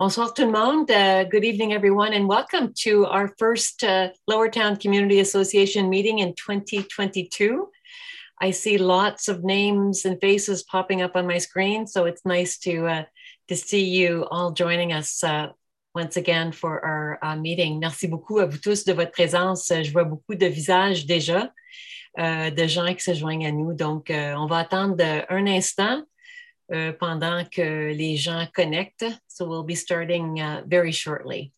Bonsoir tout le monde. Good evening, everyone, and welcome to our first Lower Town Community Association meeting in 2022. I see lots of names and faces popping up on my screen, so it's nice to see you all joining us once again for our meeting. Merci beaucoup à vous tous de votre présence. Je vois beaucoup de visages déjà, de gens qui se joignent à nous. Donc, on va attendre un instant pendant que les gens connectent. So we'll be starting very shortly.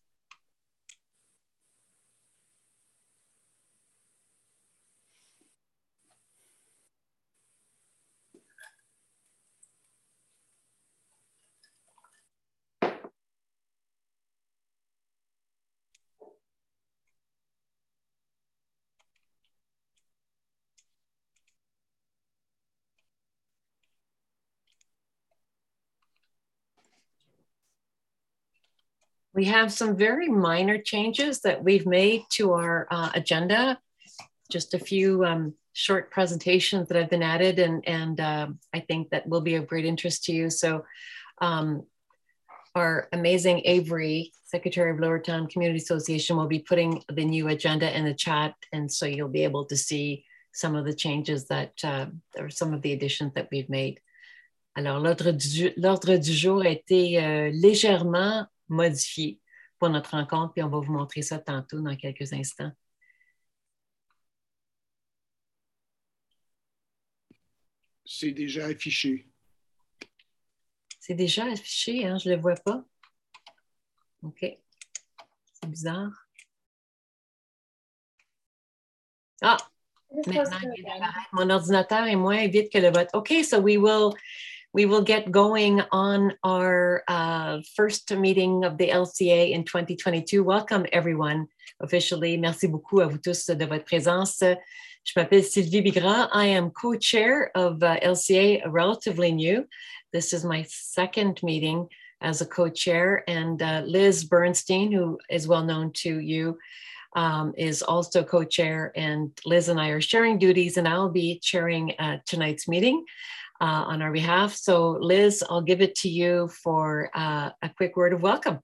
We have some very minor changes that we've made to our agenda. Just a few short presentations that have been added, and I think that will be of great interest to you. So our amazing Avery, Secretary of Lower Town Community Association, will be putting the new agenda in the chat, and so you'll be able to see some of the changes that, or some of the additions that we've made. Alors, l'ordre du jour a été légèrement modifié pour notre rencontre, puis on va vous montrer ça tantôt dans quelques instants. C'est déjà affiché. C'est déjà affiché, hein? Je ne le vois pas. OK. C'est bizarre. Ah! Maintenant, il vient d'apparaître. Mon ordinateur est moins vite que le vote. OK, so we will get going on our first meeting of the LCA in 2022. Welcome, everyone, officially. Merci beaucoup à vous tous de votre présence. Je m'appelle Sylvie Bigras. I am co-chair of LCA, relatively new. This is my second meeting as a co-chair, and Liz Bernstein, who is well known to you, is also co-chair, and Liz and I are sharing duties, and I'll be chairing tonight's meeting on our behalf. So Liz, I'll give it to you for a quick word of welcome.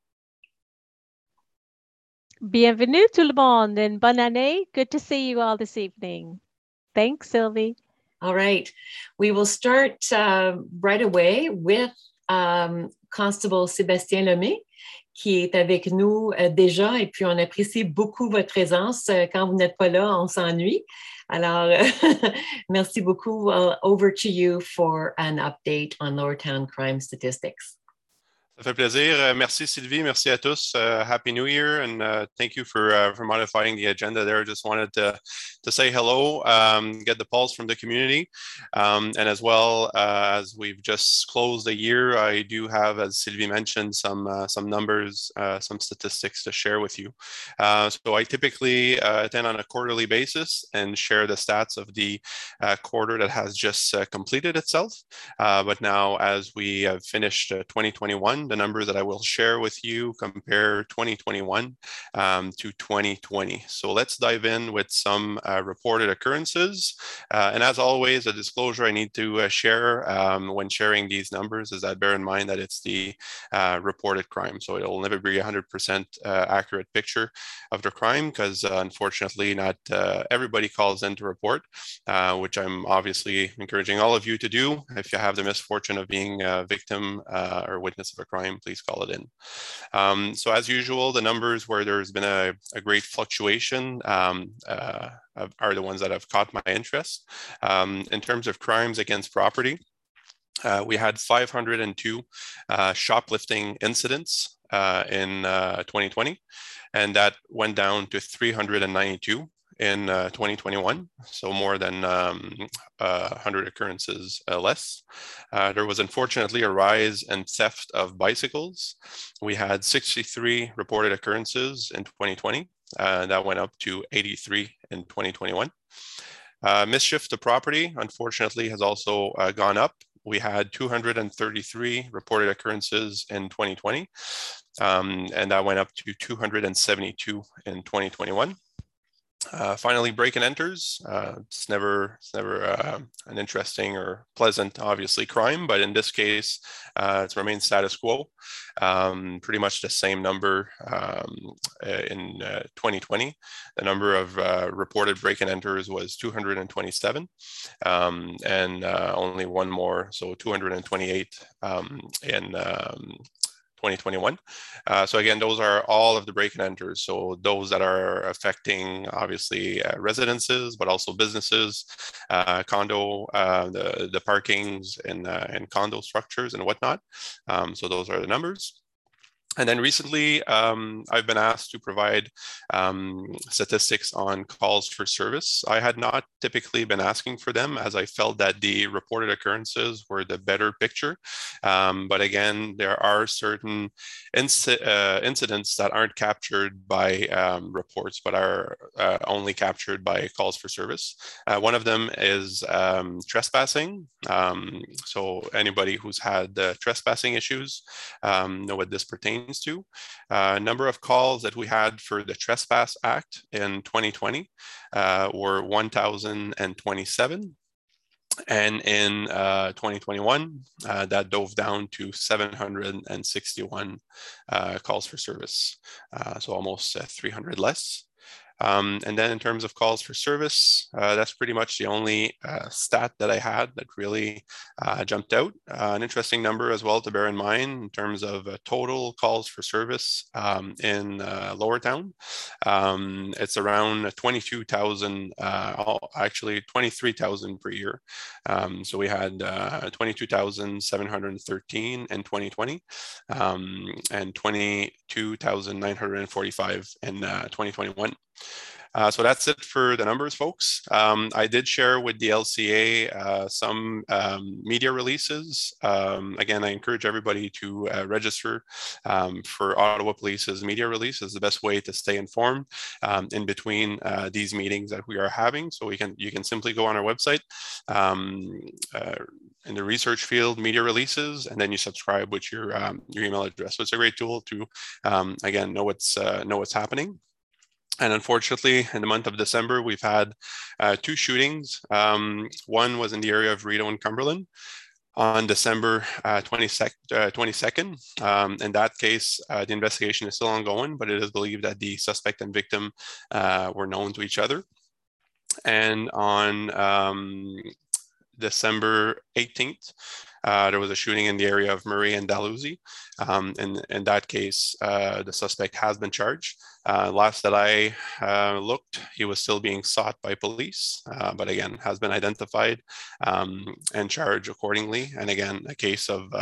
Bienvenue tout le monde and bonne année. Good to see you all this evening. Thanks, Sylvie. All right. We will start right away with Constable Sébastien Lemay, qui est avec nous déjà, et puis on apprécie beaucoup votre présence. Quand vous n'êtes pas là, on s'ennuie. Alors, merci beaucoup. Over to you for an update on Lower Town crime statistics. Ça fait plaisir. Merci Sylvie, merci à tous. Happy New Year, and thank you for modifying the agenda there. Just wanted to say hello, get the pulse from the community, and as well as we've just closed the year, I do have, as Sylvie mentioned, some numbers, some statistics to share with you. So I typically attend on a quarterly basis and share the stats of the quarter that has just completed itself. But now, as we have finished 2021, the numbers that I will share with you compare 2021 to 2020. So let's dive in with some reported occurrences. And as always, a disclosure I need to share when sharing these numbers is that bear in mind that it's the reported crime. So it'll never be a 100% accurate picture of the crime because unfortunately not everybody calls in to report, which I'm obviously encouraging all of you to do. If you have the misfortune of being a victim or witness of a crime, please call it in. So as usual, the numbers where there's been a great fluctuation are the ones that have caught my interest. In terms of crimes against property, we had 502 shoplifting incidents in 2020, and that went down to 392 in 2021, so more than 100 occurrences less. There was unfortunately a rise in theft of bicycles. We had 63 reported occurrences in 2020. That went up to 83 in 2021. Mischief to property, unfortunately, has also gone up. We had 233 reported occurrences in 2020, and that went up to 272 in 2021. Finally, break and enters. It's never an interesting or pleasant, obviously, crime, but in this case, it's remained status quo. Pretty much the same number in 2020. The number of reported break and enters was 227, and only one more, so 228 in 2021. So again, those are all of the break and enters. So those that are affecting obviously residences, but also businesses, condo, the parkings and condo structures and whatnot. So those are the numbers. And then recently, I've been asked to provide statistics on calls for service. I had not typically been asking for them, as I felt that the reported occurrences were the better picture. But again, there are certain incidents that aren't captured by reports, but are only captured by calls for service. One of them is trespassing. So anybody who's had trespassing issues know what this pertains to. Number of calls that we had for the Trespass Act in 2020 were 1,027. And in 2021, that dove down to 761 calls for service, so almost 300 less. And then in terms of calls for service, that's pretty much the only stat that I had that really jumped out. An interesting number as well to bear in mind in terms of total calls for service in Lower Town. It's around 22,000, actually 23,000 per year. So we had 22,713 in 2020 and 22,945 in 2021. So that's it for the numbers, folks. I did share with the LCA some media releases. Again, I encourage everybody to register for Ottawa Police's media release. Is the best way to stay informed in between these meetings that we are having. So you can simply go on our website in the research field, media releases, and then you subscribe with your email address. So it's a great tool to again know what's happening. And unfortunately, in the month of December, we've had 2 shootings. One was in the area of Rideau and Cumberland on December 22nd. In that case, the investigation is still ongoing, but it is believed that the suspect and victim were known to each other. And on December 18th, there was a shooting in the area of Murray and Dalhousie. In that case, the suspect has been charged. Last that I looked, he was still being sought by police, but again, has been identified and charged accordingly. And again, a case of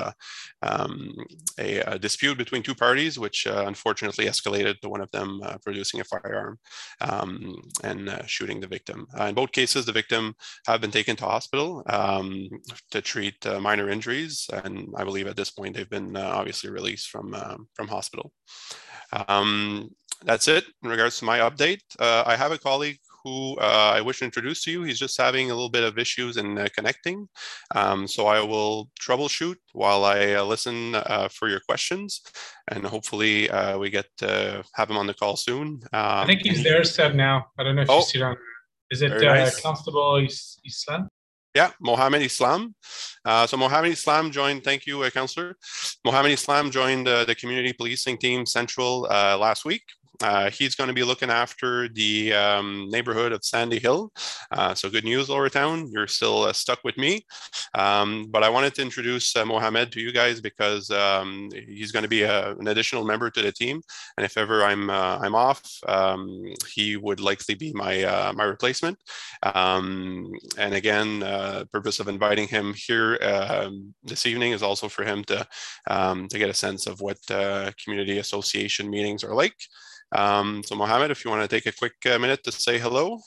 a dispute between 2 parties, which unfortunately escalated to one of them producing a firearm and shooting the victim. In both cases, the victim have been taken to hospital to treat minor injuries, and I believe at this point they've been obviously released from hospital. That's it in regards to my update. I have a colleague who I wish to introduce to you. He's just having a little bit of issues in connecting. So I will troubleshoot while I listen for your questions, and hopefully we get to have him on the call soon. I think he's there, Seb, now. I don't know if you see it on. Is it nice. Constable Islam? Yeah, Mohammed Islam. So Mohammed Islam joined, thank you, Councillor. Mohammed Islam joined the Community Policing Team Central last week. He's going to be looking after the neighborhood of Sandy Hill. So good news, Lower Town, you're still stuck with me. But I wanted to introduce Mohammed to you guys because he's going to be an additional member to the team. And if ever I'm off, he would likely be my replacement. And again, purpose of inviting him here this evening is also for him to get a sense of what community association meetings are like. So Mohammed, if you want to take a quick minute to say hello.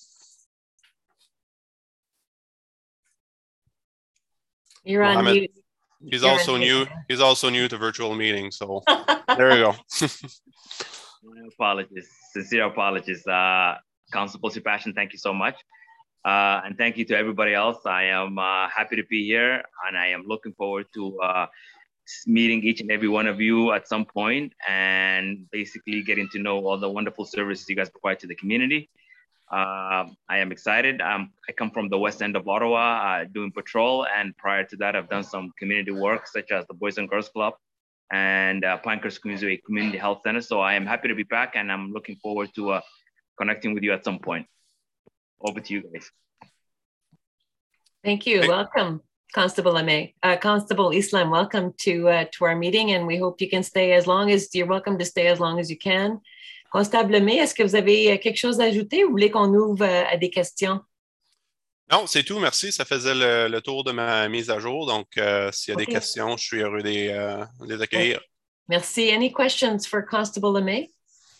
You're on mute. He's also new to virtual meetings, so there you go. My apologies, sincere apologies. Councilor Sebastian, thank you so much. And thank you to everybody else. I am happy to be here, and I am looking forward to meeting each and every one of you at some point and basically getting to know all the wonderful services you guys provide to the community. I am excited. I come from the west end of Ottawa doing patrol. And prior to that, I've done some community work, such as the Boys and Girls Club and Pinecrest Community Health Center. So I am happy to be back, and I'm looking forward to connecting with you at some point. Over to you guys. Thank you. Welcome, Constable Islam. Welcome to our meeting, and we hope you can stay as long as you're welcome to stay as long as you can. Constable Lemay, est-ce que vous avez quelque chose à ajouter ou vous voulez qu'on ouvre à des questions? Non, c'est tout. Merci. Ça faisait le tour de ma mise à jour. Donc, s'il y a des questions, je suis heureux de les accueillir. Merci. Any questions for Constable Lemay?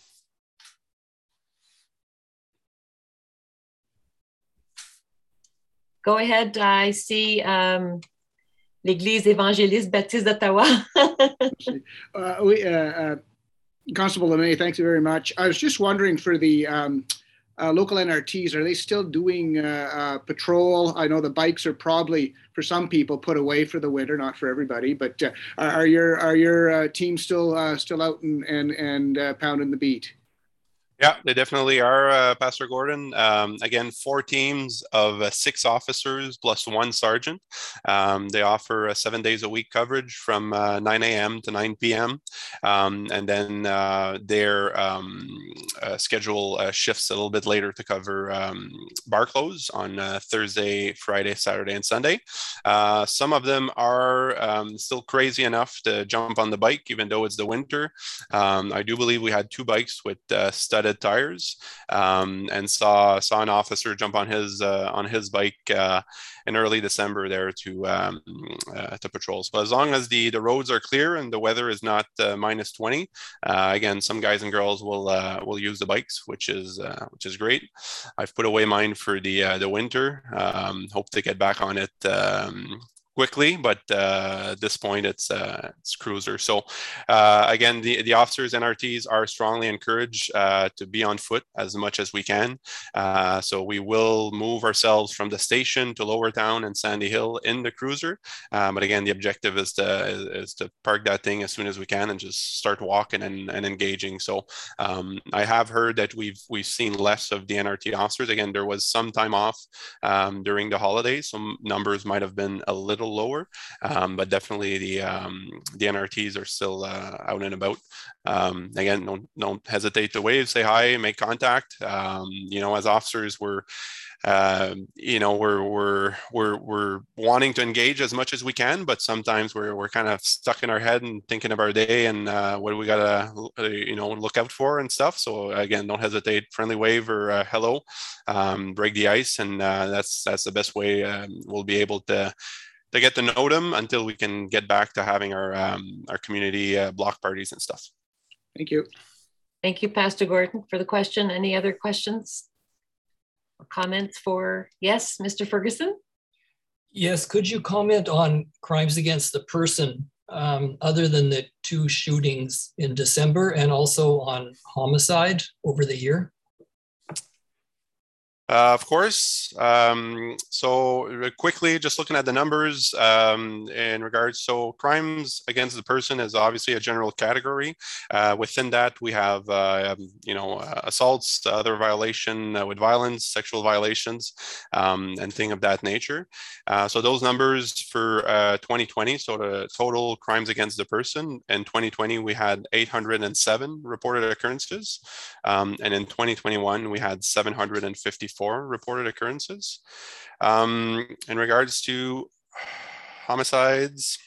Go ahead. I see l'Église évangéliste baptiste d'Ottawa. Constable Lemay, thanks very much. I was just wondering for the local NRTs, are they still doing patrol? I know the bikes are probably, for some people, put away for the winter, not for everybody, but are your teams still out and pounding the beat? Yeah, they definitely are, Pastor Gordon. Again, 4 teams of 6 officers plus 1 sergeant. They offer 7 days a week coverage from 9 a.m. to 9 p.m. And then their schedule shifts a little bit later to cover bar close on Thursday, Friday, Saturday, and Sunday. Some of them are still crazy enough to jump on the bike, even though it's the winter. I do believe we had 2 bikes with studded tires, and saw an officer jump on his bike in early December there to patrol. So as long as the roads are clear and the weather is not minus 20, again, some guys and girls will use the bikes, which is great. I've put away mine for the winter. Hope to get back on it quickly, but at this point it's cruiser. So again, the officers and RTs are strongly encouraged to be on foot as much as we can. So we will move ourselves from the station to Lower Town and Sandy Hill in the cruiser. But again, the objective is to park that thing as soon as we can and just start walking and engaging. So I have heard that we've seen less of the NRT officers. Again, there was some time off during the holidays. Some numbers might have been a little lower, but definitely the NRTs are still out and about. Again, don't hesitate to wave, say hi, make contact. As officers, we're wanting to engage as much as we can, but sometimes we're kind of stuck in our head and thinking of our day and what do we gotta look out for and stuff. So again, don't hesitate, friendly wave or hello, break the ice, and that's the best way we'll be able to get to know them until we can get back to having our community block parties and stuff. Thank you. Thank you, Pastor Gordon, for the question. Any other questions or comments for, yes, Mr. Ferguson? Yes, could you comment on crimes against the person other than the 2 shootings in December, and also on homicide over the year? Of course. So quickly, just looking at the numbers in regards, so crimes against the person is obviously a general category. Within that, we have, assaults, other violation with violence, sexual violations, and things of that nature. So those numbers for 2020, so the total crimes against the person in 2020, we had 807 reported occurrences. And in 2021, we had 754 reported occurrences. In regards to homicides,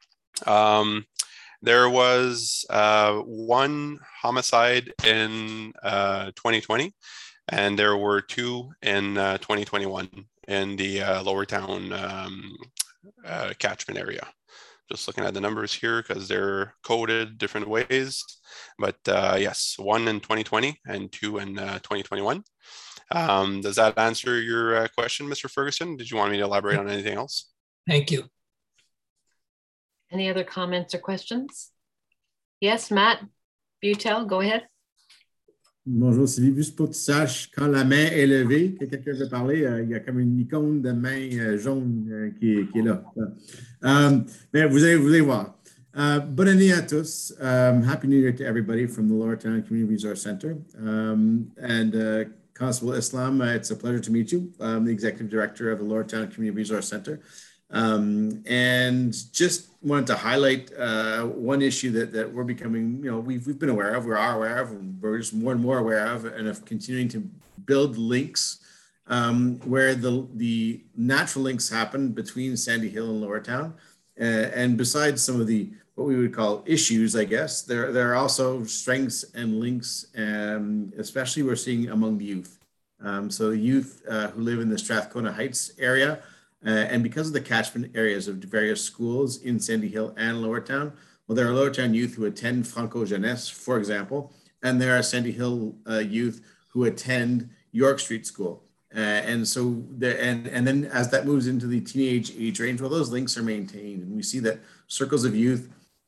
there was 1 homicide in 2020, and there were 2 in 2021 in the Lower Town catchment area. Just looking at the numbers here because they're coded different ways, but yes, 1 in 2020 and 2 in 2021. Does that answer your question, Mr. Ferguson? Did you want me to elaborate on anything else? Thank you. Any other comments or questions? Yes, Matt Butel, go ahead. Bonjour Sylvie, juste pour que tu saches, quand la main est levée, que quelqu'un veut parler, il y a comme une icône de main jaune qui est là. Mais vous allez voir. Bonne année à tous. Happy New Year to everybody from the Lower Town Community Resource Center. And Constable Islam, it's a pleasure to meet you. I'm the Executive Director of the Lower Town Community Resource Center. And just wanted to highlight one issue that we're becoming, we've been aware of, we are aware of, and we're just more and more aware of, and of continuing to build links where the natural links happen between Sandy Hill and Lower Town. And besides some of the what we would call issues, I guess, there are also strengths and links, especially we're seeing among the youth. So youth who live in the Strathcona Heights area, and because of the catchment areas of various schools in Sandy Hill and Lower Town, well, there are Lower Town youth who attend Franco Jeunesse, for example, and there are Sandy Hill youth who attend York Street School. And so, and then as that moves into the teenage age range, well, those links are maintained. And we see that circles of youth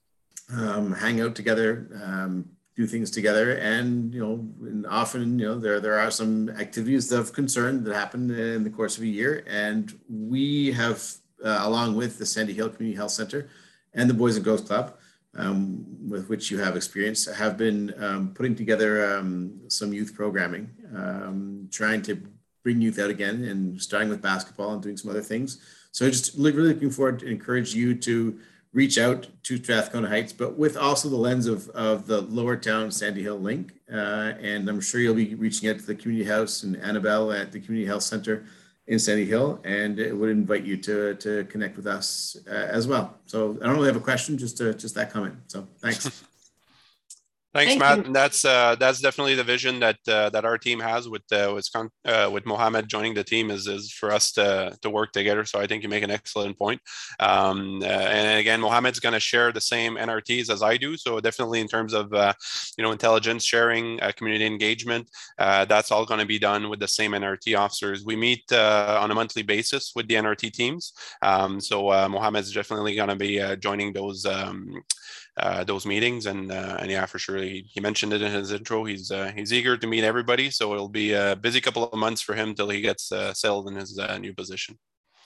hang out together, do things together. And, and often, there are some activities of concern that happen in the course of a year. And we have, along with the Sandy Hill Community Health Center and the Boys and Girls Club, with which you have experience, have been putting together some youth programming, trying to bring youth out again, and starting with basketball and doing some other things. So just really looking forward to encourage you to reach out to Strathcona Heights, but with also the lens of the Lower Town Sandy Hill link. And I'm sure you'll be reaching out to the community house and Annabelle at the Community Health Center in Sandy Hill, and it would invite you to connect with us as well. So I don't really have a question, just that comment. So thanks. Thanks, Matt. And that's definitely the vision that our team has with Mohammed joining the team is for us to work together. So I think you make an excellent point. And again, Mohammed's going to share the same NRTs as I do. So definitely in terms of intelligence sharing, community engagement, that's all going to be done with the same NRT officers. We meet on a monthly basis with the NRT teams. So Mohammed's definitely going to be joining those meetings, and yeah, for sure, he mentioned it in his intro. He's eager to meet everybody, so it'll be a busy couple of months for him till he gets settled in his new position.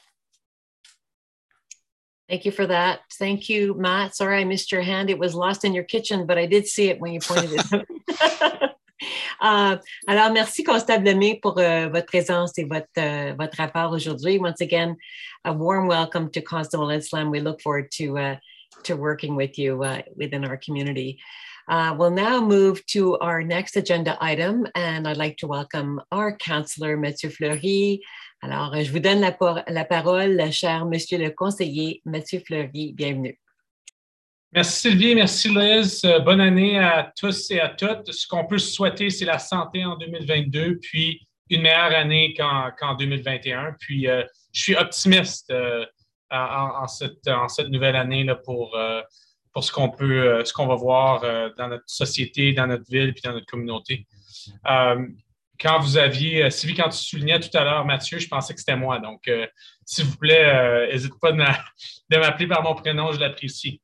Thank you for that. Thank you, Matt. Sorry I missed your hand. It was lost in your kitchen, but I did see it when you pointed it out. Alors, merci, Constable Lemay, pour votre présence et votre rapport aujourd'hui. Once again, a warm welcome to Constable Islam. We look forward to working with you within our community. We'll now move to our next agenda item, and I'd like to welcome our councillor, Mathieu Fleury. Alors, je vous donne la parole, cher Monsieur le conseiller, Mathieu Fleury, bienvenue. Merci Sylvie, merci Liz. Bonne année à tous et à toutes. Ce qu'on peut se souhaiter, c'est la santé en 2022, puis une meilleure année qu'en 2021. Puis je suis optimiste en cette nouvelle année là, pour ce qu'on va voir dans notre société, dans notre ville, puis dans notre communauté. Quand vous aviez, Sylvie, quand tu soulignais tout à l'heure Mathieu, je pensais que c'était moi. Donc, s'il vous plaît, n'hésite pas de m'appeler par mon prénom, je l'apprécie.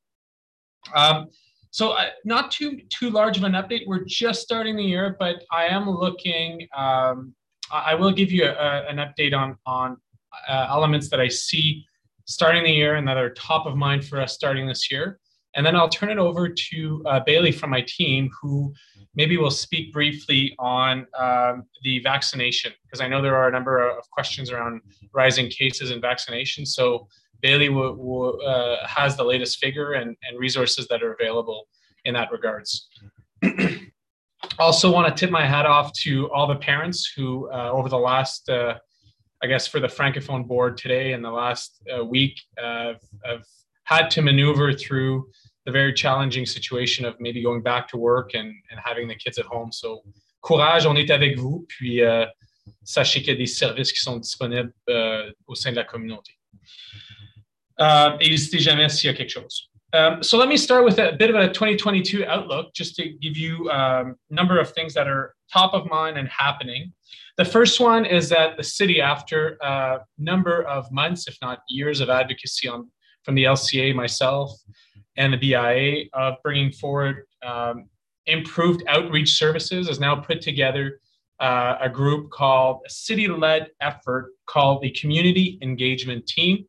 So not too large of an update. We're just starting the year, but I am looking, I will give you an update on elements that I see starting the year and that are top of mind for us starting this year. And then I'll turn it over to Bailey from my team, who maybe will speak briefly on the vaccination, because I know there are a number of questions around rising cases and vaccination. So Bailey has the latest figure and resources that are available in that regards. Also want to tip my hat off to all the parents who over the last, I guess for the Francophone board today and the last week, have had to maneuver through the very challenging situation of maybe going back to work and having the kids at home. So courage, on est avec vous, puis sachez qu'il y a des services qui sont disponibles au sein de la communauté. Et n'hésitez jamais s'il y a quelque chose. So let me start with a bit of a 2022 outlook, just to give you a number of things that are top of mind and happening. The first one is that the city, after a number of months, if not years of advocacy from the LCA, myself, and the BIA of bringing forward improved outreach services, has now put together a group called a city-led effort called the Community Engagement Team.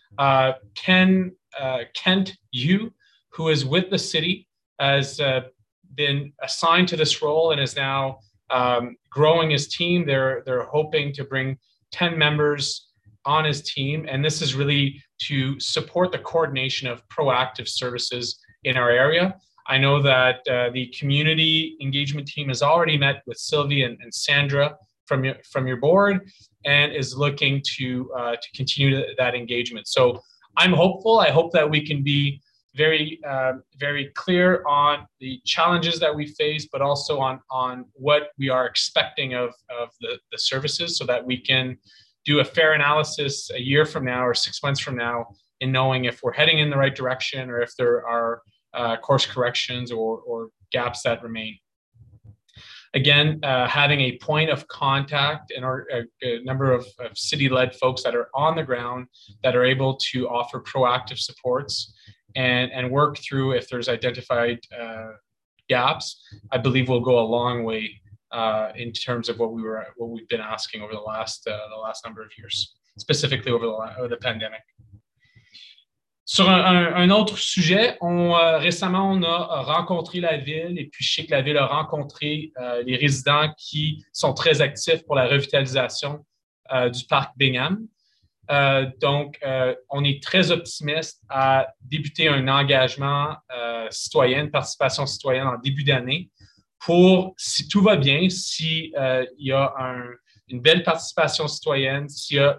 Kent Yu, who is with the city, has been assigned to this role and is now growing his team. They're hoping to bring 10 members on his team, and this is really to support the coordination of proactive services in our area. I know that the community engagement team has already met with Sylvie and Sandra from your board, and is looking to continue that engagement. So I'm hopeful. I hope that we can be very clear on the challenges that we face, but also on what we are expecting of the services, so that we can do a fair analysis a year from now or 6 months from now in knowing if we're heading in the right direction or if there are course corrections or gaps that remain. Again, having a point of contact and a number of city-led folks that are on the ground that are able to offer proactive supports and work through if there's identified gaps, I believe will go a long way in terms of what we've been asking over the last number of years, specifically over the pandemic. Sur un autre sujet, récemment, on a rencontré la ville, et puis je sais que la ville a rencontré les résidents qui sont très actifs pour la revitalisation du parc Bingham. Donc, on est très optimiste à débuter un engagement citoyen, une participation citoyenne en début d'année pour, si tout va bien, s'il y a une belle participation citoyenne, s'il y a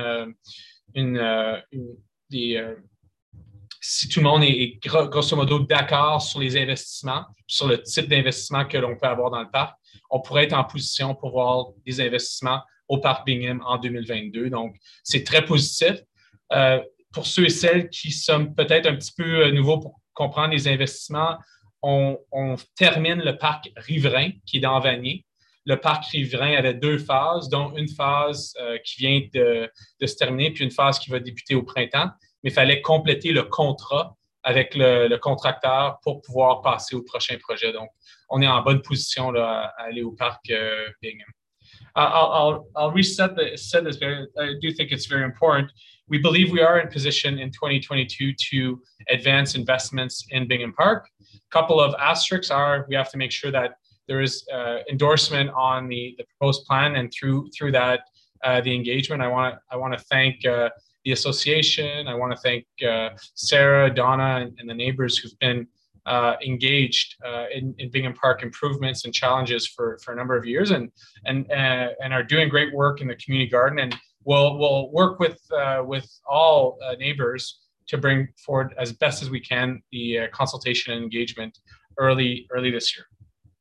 si tout le monde est grosso modo d'accord sur les investissements, sur le type d'investissement que l'on peut avoir dans le parc, on pourrait être en position pour voir des investissements au parc Bingham en 2022. Donc, c'est très positif. Pour ceux et celles qui sont peut-être un petit peu nouveaux pour comprendre les investissements, on termine le parc riverain qui est dans Vanier. Le parc riverain avait 2 phases, dont une phase qui vient de se terminer, puis une phase qui va débuter au printemps. Mais il fallait compléter le contrat avec le contracteur pour pouvoir passer au prochain projet. Donc, on est en bonne position là, à aller au parc Bingham. I'll reset this. I do think it's very important. We believe we are in position in 2022 to advance investments in Bingham Park. A couple of asterisks are we have to make sure that there is endorsement on the proposed plan, and through that the engagement. I want to thank the association. I want to thank Sarah, Donna, and the neighbors who've been engaged in Bingham Park improvements and challenges for a number of years, and are doing great work in the community garden. And we'll work with all neighbors to bring forward as best as we can the consultation and engagement early this year.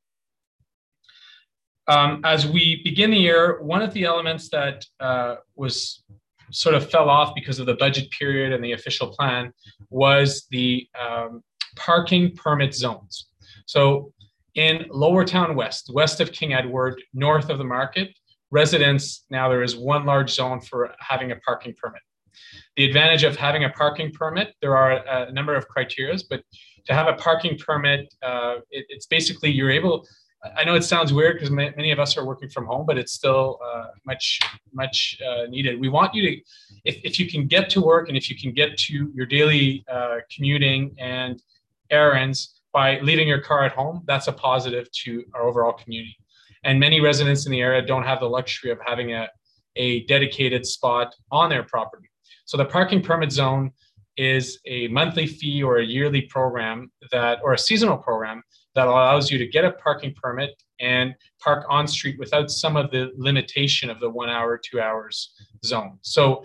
As we begin the year, one of the elements that was sort of fell off because of the budget period and the official plan was the parking permit zones. So in Lower Town West of King Edward, north of the market, residents, now there is one large zone for having a parking permit. The advantage of having a parking permit, there are a number of criteria, but to have a parking permit, it's basically you're able, I know it sounds weird because many of us are working from home, but it's still much needed. We want you to, if you can get to work and if you can get to your daily commuting and errands by leaving your car at home, that's a positive to our overall community. And many residents in the area don't have the luxury of having a dedicated spot on their property. So the parking permit zone is a monthly fee or a yearly program or a seasonal program that allows you to get a parking permit and park on street without some of the limitation of the 1 hour, 2 hours zone. So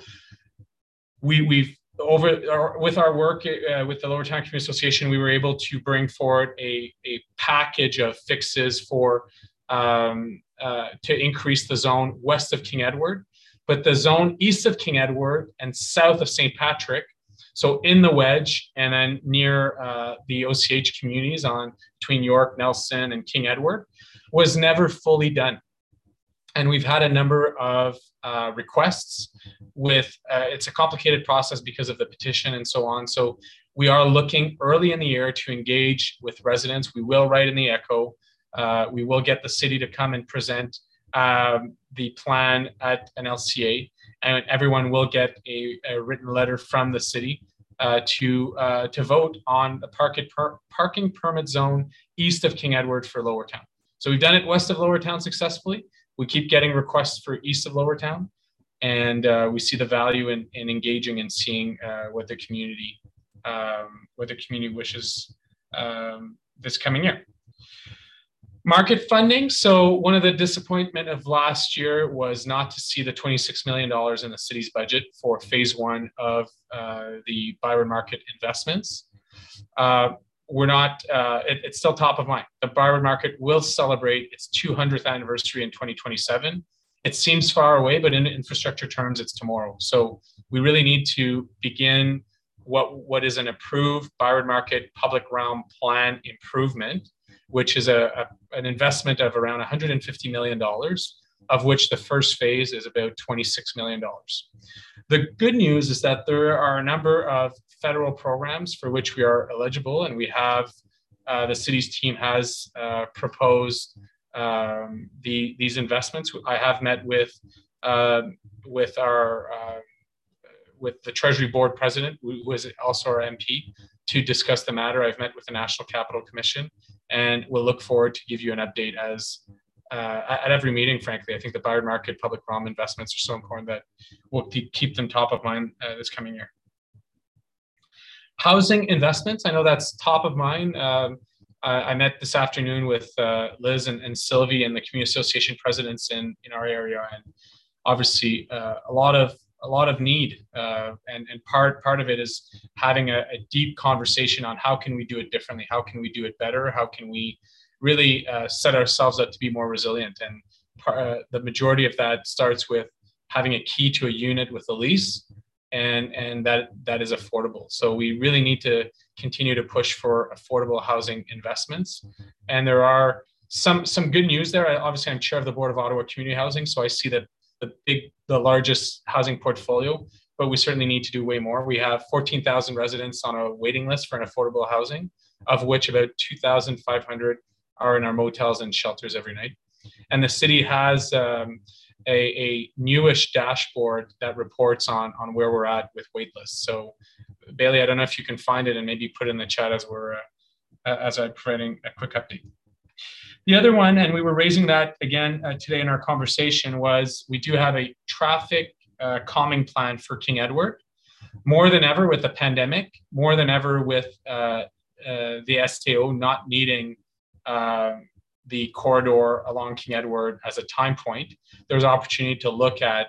with our work with the Lower Town Community Association, we were able to bring forward a package of fixes for to increase the zone west of King Edward, but the zone east of King Edward and south of St. Patrick, so in the wedge and then near the OCH communities between York, Nelson, and King Edward, was never fully done. And we've had a number of requests with, it's a complicated process because of the petition and so on. So we are looking early in the year to engage with residents. We will write in the Echo. We will get the city to come and present the plan at an LCA, and everyone will get a written letter from the city to vote on the parking permit zone east of King Edward for Lower Town. So we've done it west of Lower Town successfully. We keep getting requests for east of Lower Town, and we see the value in engaging and seeing what the community wishes this coming year. Market funding. So one of the disappointment of last year was not to see the $26 million in the city's budget for phase 1 of the Byward Market investments. It's still top of mind. The Byward Market will celebrate its 200th anniversary in 2027. It seems far away, but in infrastructure terms, it's tomorrow. So we really need to begin what is an approved Byward Market public realm plan improvement, which is an investment of around $150 million, of which the first phase is about $26 million. The good news is that there are a number of federal programs for which we are eligible, and we have, the city's team has proposed these investments. I have met with the Treasury Board President, who is also our MP, to discuss the matter. I've met with the National Capital Commission, and we'll look forward to give you an update as at every meeting. Frankly, I think the Byward Market public realm investments are so important that we'll keep them top of mind this coming year. Housing investments, I know that's top of mind. I met this afternoon with Liz and Sylvie and the community association presidents in our area, and obviously a lot of need, and part of it is having a deep conversation on how can we do it differently, how can we do it better, how can we really set ourselves up to be more resilient. And the majority of that starts with having a key to a unit with a lease, and that is affordable. So we really need to continue to push for affordable housing investments. And there are some good news there. Obviously, I'm chair of the board of Ottawa Community Housing, so I see that the largest housing portfolio, but we certainly need to do way more. We have 14,000 residents on a waiting list for an affordable housing, of which about 2,500 are in our motels and shelters every night. And the city has a newish dashboard that reports on where we're at with wait lists. So Bailey, I don't know if you can find it and maybe put it in the chat as I'm providing a quick update. The other one, and we were raising that again today in our conversation, was we do have a traffic calming plan for King Edward. More than ever with the pandemic, more than ever with the STO not needing the corridor along King Edward as a time point, there's opportunity to look at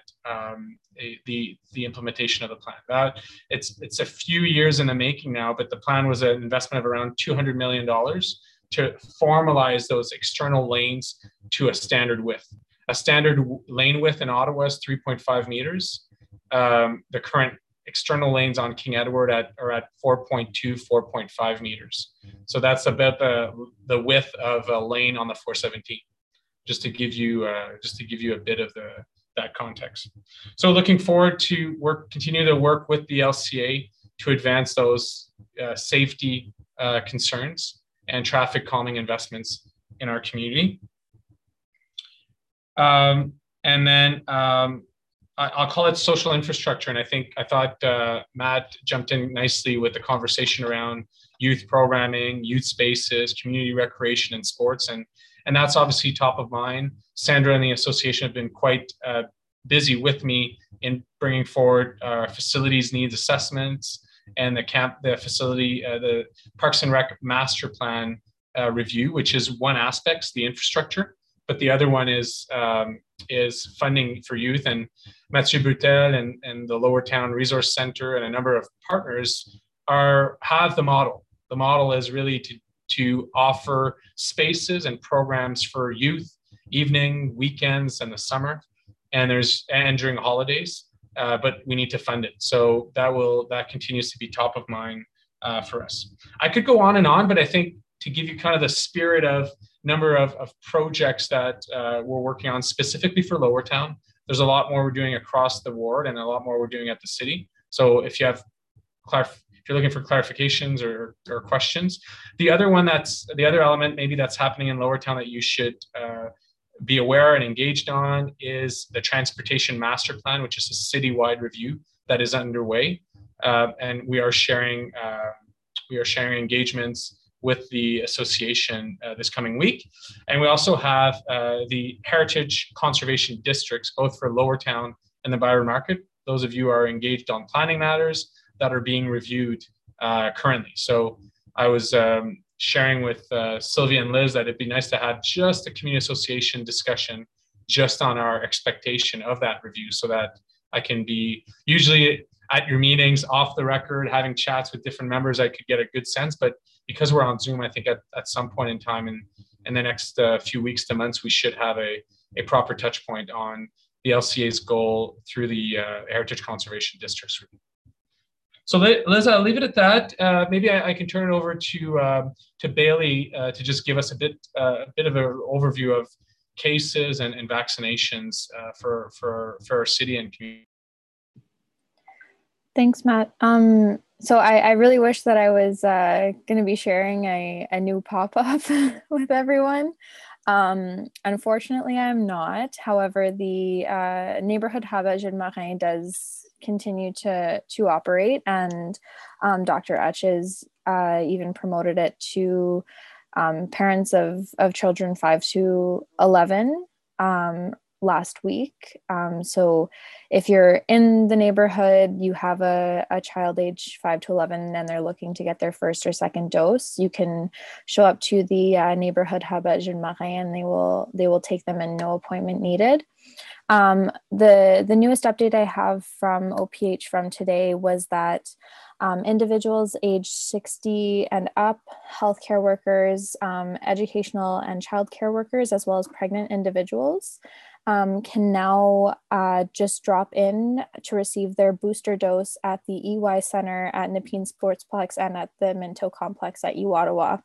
the implementation of the plan. It's a few years in the making now, but the plan was an investment of around $200 million to formalize those external lanes to a standard width. A standard lane width in Ottawa is 3.5 meters. The current external lanes on King Edward are at 4.2, 4.5 meters. So that's about the width of a lane on the 417. Just to give you a bit of that context. So looking forward to continue to work with the LCA to advance those safety concerns and traffic calming investments in our community. And then I'll call it social infrastructure. And I thought Matt jumped in nicely with the conversation around youth programming, youth spaces, community recreation and sports. And that's obviously top of mind. Sandra and the association have been quite busy with me in bringing forward facilities needs assessments and the facility, the Parks and Rec master plan review, which is one aspect, the infrastructure, but the other one is funding for youth. And Mathieu Boutel and the Lower Town Resource Center and a number of partners have the model. The model is really to offer spaces and programs for youth, evening, weekends, and the summer, and during holidays. But we need to fund it. So that continues to be top of mind for us. I could go on and on, but I think to give you kind of the spirit of number of projects that we're working on specifically for Lower Town, there's a lot more we're doing across the ward and a lot more we're doing at the city. So if you're looking for clarifications or questions, the other element maybe that's happening in Lower Town that you should be aware and engaged on is the transportation master plan, which is a citywide review that is underway, and we are sharing engagements with the association this coming week. And we also have the Heritage Conservation Districts, both for Lower Town and the Byward Market. Those of you who are engaged on planning matters that are being reviewed currently. So I was sharing with Sylvia and Liz that it'd be nice to have just a community association discussion just on our expectation of that review, so that I can be usually at your meetings off the record, having chats with different members, I could get a good sense. But because we're on Zoom, I think at some point in time in the next few weeks to months, we should have a proper touch point on the LCA's goal through the Heritage Conservation Districts review. So Liz, I'll leave it at that. Maybe I can turn it over to Bailey to just give us a bit of an overview of cases and vaccinations for our city and community. Thanks, Matt. So I really wish that I was going to be sharing a new pop-up with everyone. Unfortunately, I'm not. However, the neighborhood hub at Gilles-Marin does continue to operate, and Dr. Etches even promoted it to parents of children 5 to 11 last week. So if you're in the neighborhood, you have a child age 5 to 11 and they're looking to get their first or second dose, you can show up to the neighborhood hub at Gilles-Marin and they will take them and no appointment needed. The newest update I have from OPH from today was that individuals aged 60 and up, healthcare workers, educational and childcare workers, as well as pregnant individuals, can now just drop in to receive their booster dose at the EY Center at Nepean Sportsplex and at the Minto Complex at UOttawa.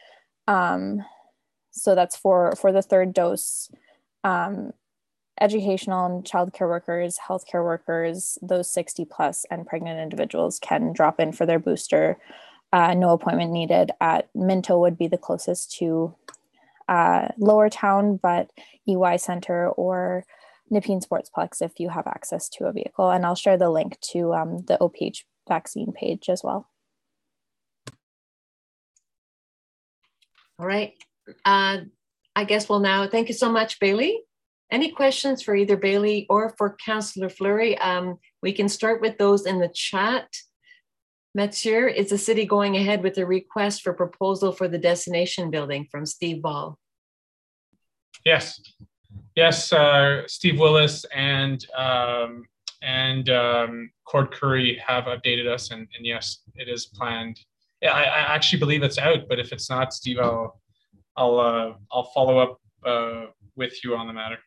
So that's for the third dose. Educational and childcare workers, healthcare workers, those 60 plus and pregnant individuals can drop in for their booster. No appointment needed. At Minto would be the closest to Lower Town, but EY Center or Nepean Sportsplex if you have access to a vehicle. And I'll share the link to the OPH vaccine page as well. All right. I guess we'll now, thank you so much, Bailey. Any questions for either Bailey or for Councillor Fleury? We can start with those in the chat. Mathieu, is the city going ahead with a request for proposal for the destination building from Steve Ball? Yes, Steve Willis and Cord Curry have updated us, and yes, it is planned. Yeah, I actually believe it's out, but if it's not, Steve, I'll follow up with you on the matter.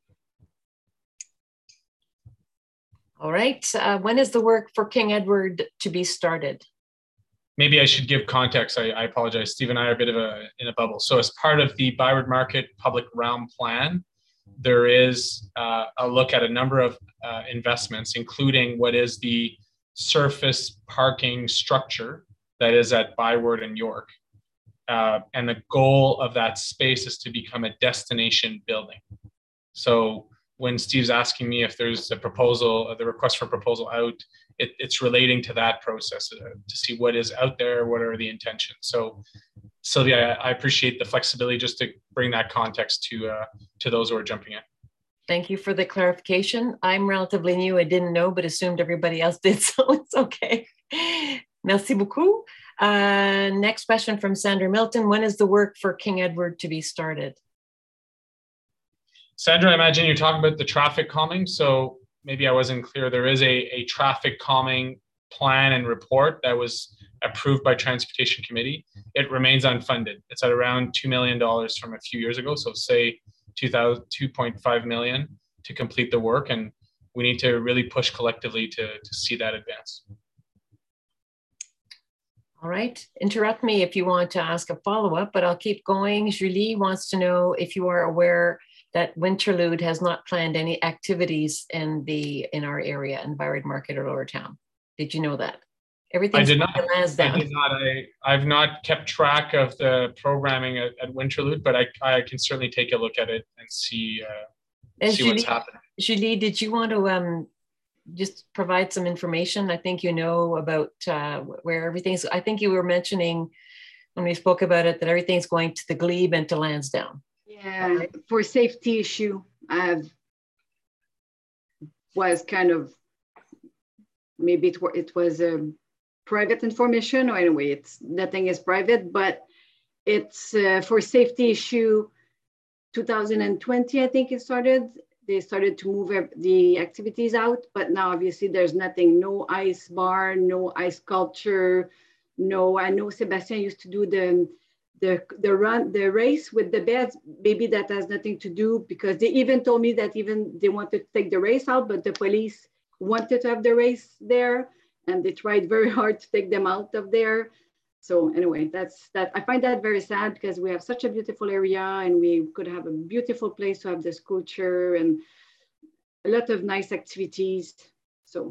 All right. When is the work for King Edward to be started? Maybe I should give context. I apologize. Steve and I are a bit of in a bubble. So as part of the Byward Market Public Realm Plan, there is a look at a number of investments, including what is the surface parking structure that is at Byward and York. And the goal of that space is to become a destination building. So when Steve's asking me if there's a proposal, the request for proposal out, it's relating to that process to see what is out there, what are the intentions. So Sylvia, I appreciate the flexibility just to bring that context to those who are jumping in. Thank you for the clarification. I'm relatively new, I didn't know, but assumed everybody else did, so it's okay. Merci beaucoup. Next question from Sandra Milton. When is the work for King Edward to be started? Sandra, I imagine you're talking about the traffic calming. So maybe I wasn't clear. There is a traffic calming plan and report that was approved by Transportation Committee. It remains unfunded. It's at around $2 million from a few years ago. So say 2.5 million to complete the work. And we need to really push collectively to see that advance. All right. Interrupt me if you want to ask a follow-up, but I'll keep going. Julie wants to know if you are aware that Winterlude has not planned any activities in our area in Byward Market or Lower Town. Did you know that? Everything's I did not. I've not kept track of the programming at Winterlude, but I can certainly take a look at it and see Julie, what's happening. Julie, did you want to just provide some information? I think you know about where everything's. I think you were mentioning when we spoke about it, that everything's going to the glebe and to Lansdowne. Yeah, for safety issue, was kind of, maybe it was private information, or anyway, it's nothing is private, but it's for safety issue 2020, I think it started. They started to move the activities out, but now obviously there's nothing, no ice bar, no ice sculpture, no, I know Sébastien used to do the race with the beds. Maybe that has nothing to do, because they even told me that even they wanted to take the race out, but the police wanted to have the race there, and they tried very hard to take them out of there. So anyway, that's that. I find that very sad, because we have such a beautiful area, and we could have a beautiful place to have the sculpture and a lot of nice activities. So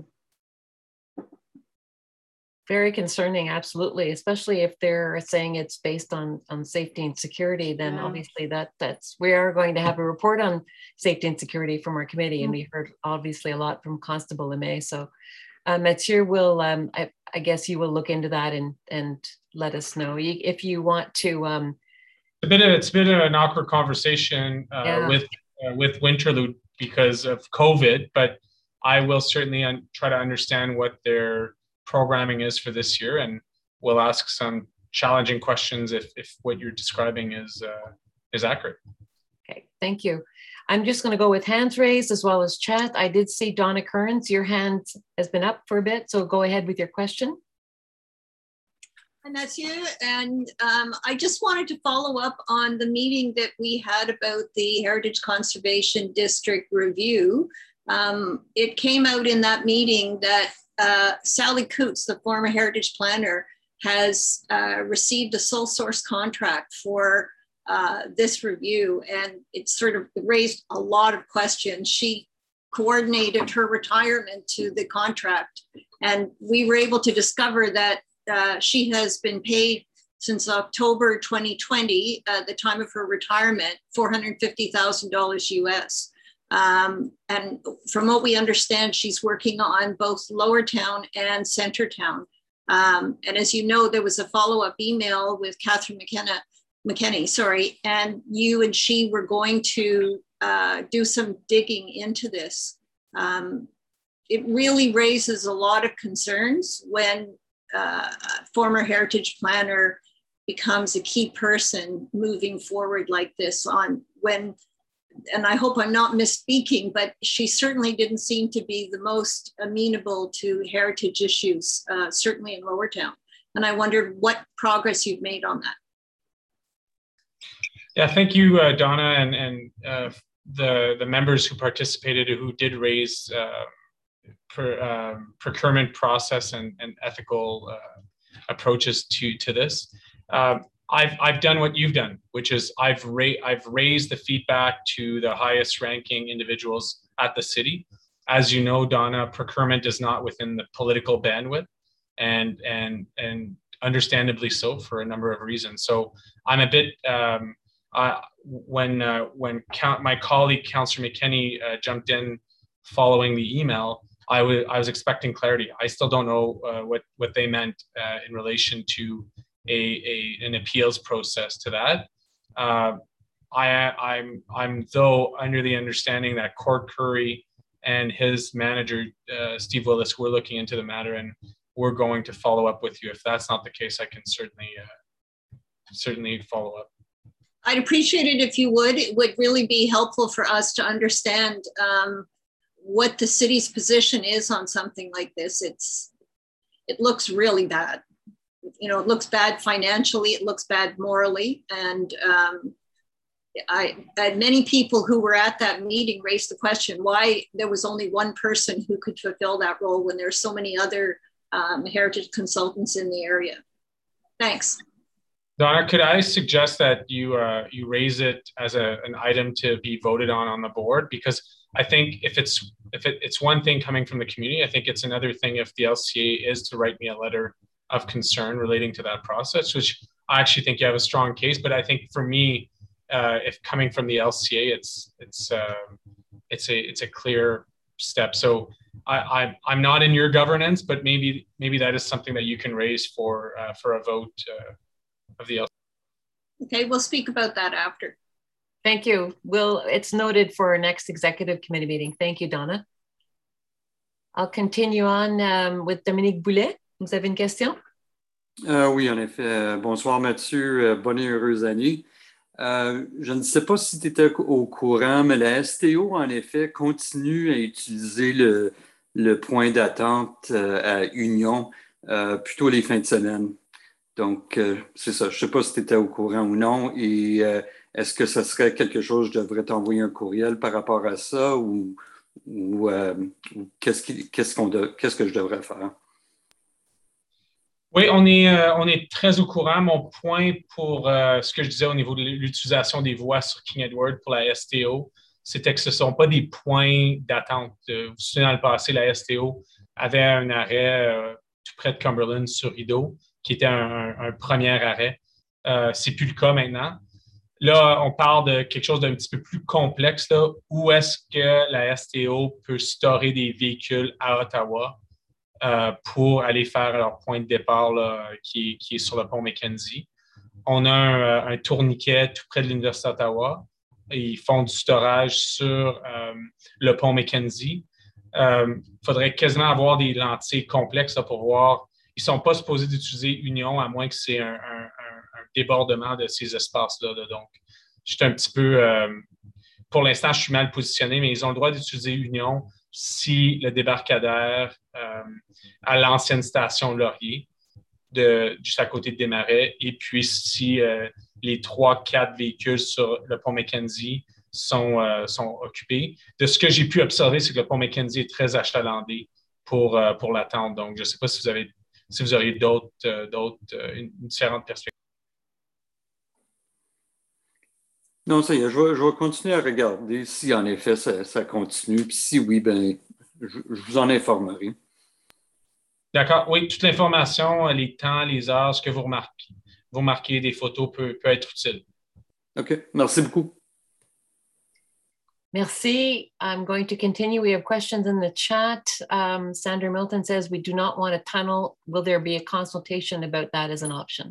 very concerning, absolutely, especially if they're saying it's based on safety and security, then obviously that's, we are going to have a report on safety and security from our committee, and we heard obviously a lot from Constable Lemay. So Mathieu will, I guess you will look into that and let us know if you want to. It's been an awkward conversation with Winterlude because of COVID, but I will certainly try to understand what their programming is for this year, and we'll ask some challenging questions if what you're describing is accurate. Okay, thank you. I'm just going to go with hands raised as well as chat. I did see Donna Kearns, your hand has been up for a bit, so go ahead with your question. Hi, Mathieu, and I just wanted to follow up on the meeting that we had about the Heritage Conservation District review. It came out in that meeting that Sally Coots, the former Heritage Planner, has received a sole source contract for this review, and it sort of raised a lot of questions. She coordinated her retirement to the contract, and we were able to discover that she has been paid since October 2020, the time of her retirement, $450,000 US. And from what we understand, she's working on both Lower Town and Centertown. And as you know, there was a follow-up email with Catherine McKenney, and you and she were going to do some digging into this. It really raises a lot of concerns when a former Heritage Planner becomes a key person moving forward like this and I hope I'm not misspeaking, but she certainly didn't seem to be the most amenable to heritage issues, certainly in Lower Town. And I wondered what progress you've made on that. Yeah, thank you, Donna, and the members who participated, who did raise procurement process and ethical approaches to this. I've done what you've done, which is I've raised the feedback to the highest ranking individuals at the city. As you know, Donna, procurement is not within the political bandwidth, and understandably so for a number of reasons. So I'm a bit when my colleague Councillor McKenney jumped in following the email, I was expecting clarity. I still don't know what they meant in relation to an appeals process to that. I'm though under the understanding that Cord Curry and his manager Steve Willis were looking into the matter, and we're going to follow up with you. If that's not the case, I can certainly follow up. I'd appreciate it if you would. It would really be helpful for us to understand what the city's position is on something like this. It looks really bad. You know, it looks bad financially, it looks bad morally. And I had many people who were at that meeting raise the question why there was only one person who could fulfill that role when there's so many other heritage consultants in the area. Thanks. Donna, could I suggest that you raise it as an item to be voted on the board? Because I think if it's one thing coming from the community, I think it's another thing if the LCA is to write me a letter of concern relating to that process, which I actually think you have a strong case. But I think for me, if coming from the LCA, it's a clear step. So I'm not in your governance, but maybe that is something that you can raise for a vote the LCA. Okay, we'll speak about that after. Thank you. It's noted for our next executive committee meeting. Thank you, Donna. I'll continue on with Dominique Boulet. Vous avez une question? Oui, en effet. Bonsoir, Mathieu. Bonne et heureuse année. Je ne sais pas si tu étais au courant, mais la STO, en effet, continue à utiliser le point d'attente à Union plutôt les fins de semaine. Donc, c'est ça. Je ne sais pas si tu étais au courant ou non. Et est-ce que ça serait quelque chose, je devrais t'envoyer un courriel par rapport à ça ou qu'est-ce que je devrais faire? Oui, on est très au courant. Mon point pour ce que je disais au niveau de l'utilisation des voies sur King Edward pour la STO, c'était que ce ne sont pas des points d'attente. Vous vous souvenez, dans le passé, la STO avait un arrêt tout près de Cumberland sur Rideau, qui était un premier arrêt. C'est plus le cas maintenant. Là, on parle de quelque chose d'un petit peu plus complexe, là, où est-ce que la STO peut storer des véhicules à Ottawa pour aller faire leur point de départ là, qui est sur le pont Mackenzie. On a un tourniquet tout près de l'Université d'Ottawa. Ils font du storage sur le pont Mackenzie. Il faudrait quasiment avoir des lentilles complexes là, pour voir. Ils ne sont pas supposés d'utiliser Union à moins que c'est un débordement de ces espaces-là. Donc, je suis un petit peu... pour l'instant, je suis mal positionné, mais ils ont le droit d'utiliser Union si le débarcadère à l'ancienne station Laurier, juste à côté de Desmarais, et puis si les 3-4 véhicules sur le pont Mackenzie sont occupés. De ce que j'ai pu observer, c'est que le pont Mackenzie est très achalandé pour l'attente. Donc, je ne sais pas si vous auriez une différente perspective. Non, ça y est, je vais continuer à regarder si en effet ça continue. Puis si oui, ben, je vous en informerai. D'accord. Oui, toute l'information, les temps, les heures, ce que vous remarquez des photos peut être utile. OK. Merci beaucoup. Merci. I'm going to continue. We have questions in the chat. Sandra Milton says, we do not want a tunnel. Will there be a consultation about that as an option?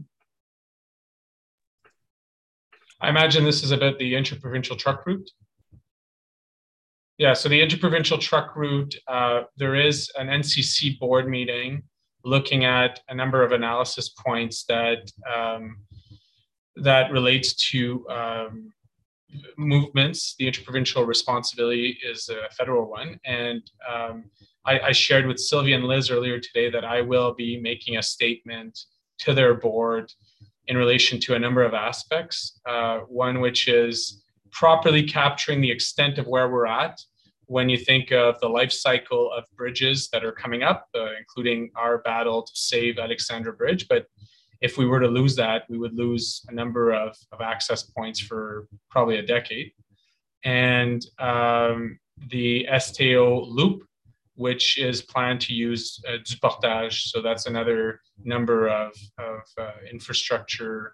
I imagine this is about the interprovincial truck route. Yeah, so the interprovincial truck route, there is an NCC board meeting looking at a number of analysis points that relates to movements. The interprovincial responsibility is a federal one. And I shared with Sylvia and Liz earlier today that I will be making a statement to their board in relation to a number of aspects. One which is properly capturing the extent of where we're at when you think of the life cycle of bridges that are coming up, including our battle to save Alexandra Bridge. But if we were to lose that, we would lose a number of access points for probably a decade. And the STO loop, which is planned to use du portage. So that's another number of infrastructure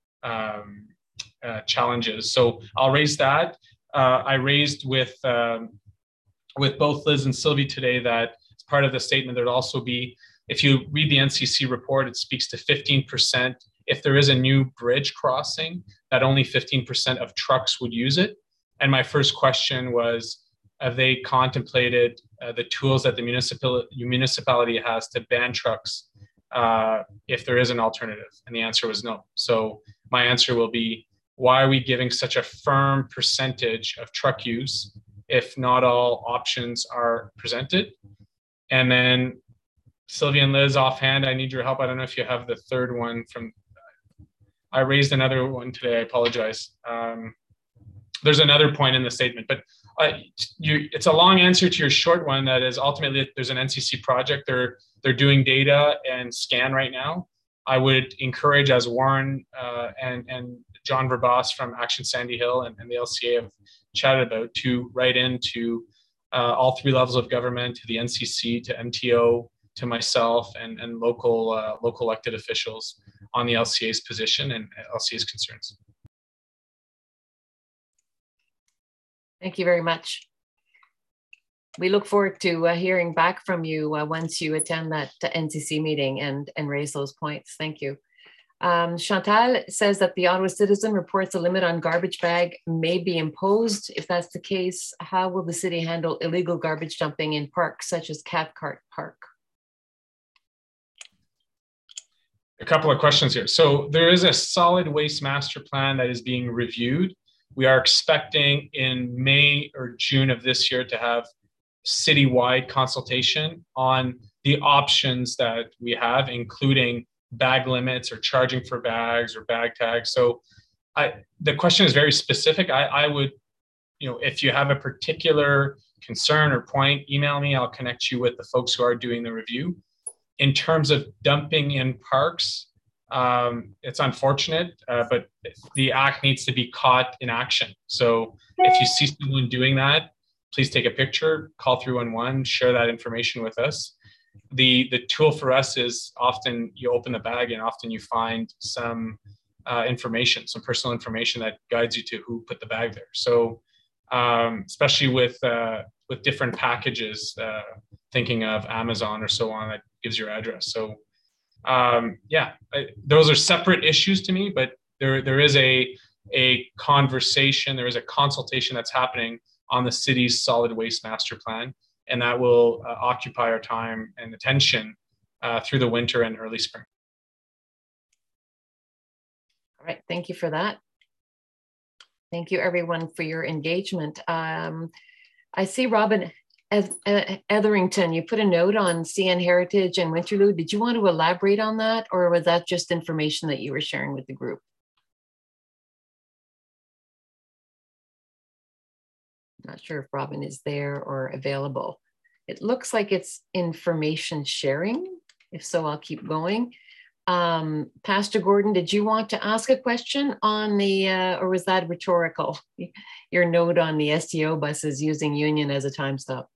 challenges. So I'll raise that. I raised with both Liz and Sylvie today that as part of the statement, there'd also be, if you read the NCC report, it speaks to 15%. If there is a new bridge crossing, that only 15% of trucks would use it. And my first question was, have they contemplated the tools that the municipality has to ban trucks if there is an alternative? And the answer was no. So my answer will be, why are we giving such a firm percentage of truck use if not all options are presented? And then Sylvia and Liz, offhand, I need your help. I don't know if you have the third one from, I raised another one today, I apologize. There's another point in the statement, but it's a long answer to your short one. That is ultimately there's an NCC project. They're doing data and scan right now. I would encourage, as Warren and John Verbas from Action Sandy Hill and the LCA have chatted about, to write into all three levels of government, to the NCC, to MTO, to myself, and local elected officials on the LCA's position and LCA's concerns. Thank you very much. We look forward to hearing back from you once you attend that NCC meeting and raise those points. Thank you. Chantal says that the Ottawa Citizen reports a limit on garbage bag may be imposed. If that's the case, how will the city handle illegal garbage dumping in parks such as Cathcart Park? A couple of questions here. So there is a solid waste master plan that is being reviewed. We are expecting in May or June of this year to have citywide consultation on the options that we have, including bag limits or charging for bags or bag tags. So the question is very specific. I would, if you have a particular concern or point, email me. I'll connect you with the folks who are doing the review. In terms of dumping in parks, it's unfortunate, but the act needs to be caught in action. So if you see someone doing that, please take a picture, call 311, share that information with us. The tool for us is often you open the bag and often you find some information, some personal information that guides you to who put the bag there. So especially with different packages, thinking of Amazon or so on, that gives your address. So those are separate issues to me, but there is a conversation, there is a consultation that's happening on the city's solid waste master plan, and that will occupy our time and attention through the winter and early spring. All right, thank you for that. Thank you everyone for your engagement. I see Robin Etherington, you put a note on CN Heritage and Winterlude. Did you want to elaborate on that, or was that just information that you were sharing with the group? Not sure if Robin is there or available. It looks like it's information sharing. If so, I'll keep going. Pastor Gordon, did you want to ask a question on the, or was that rhetorical? Your note on the STO buses using Union as a time stop.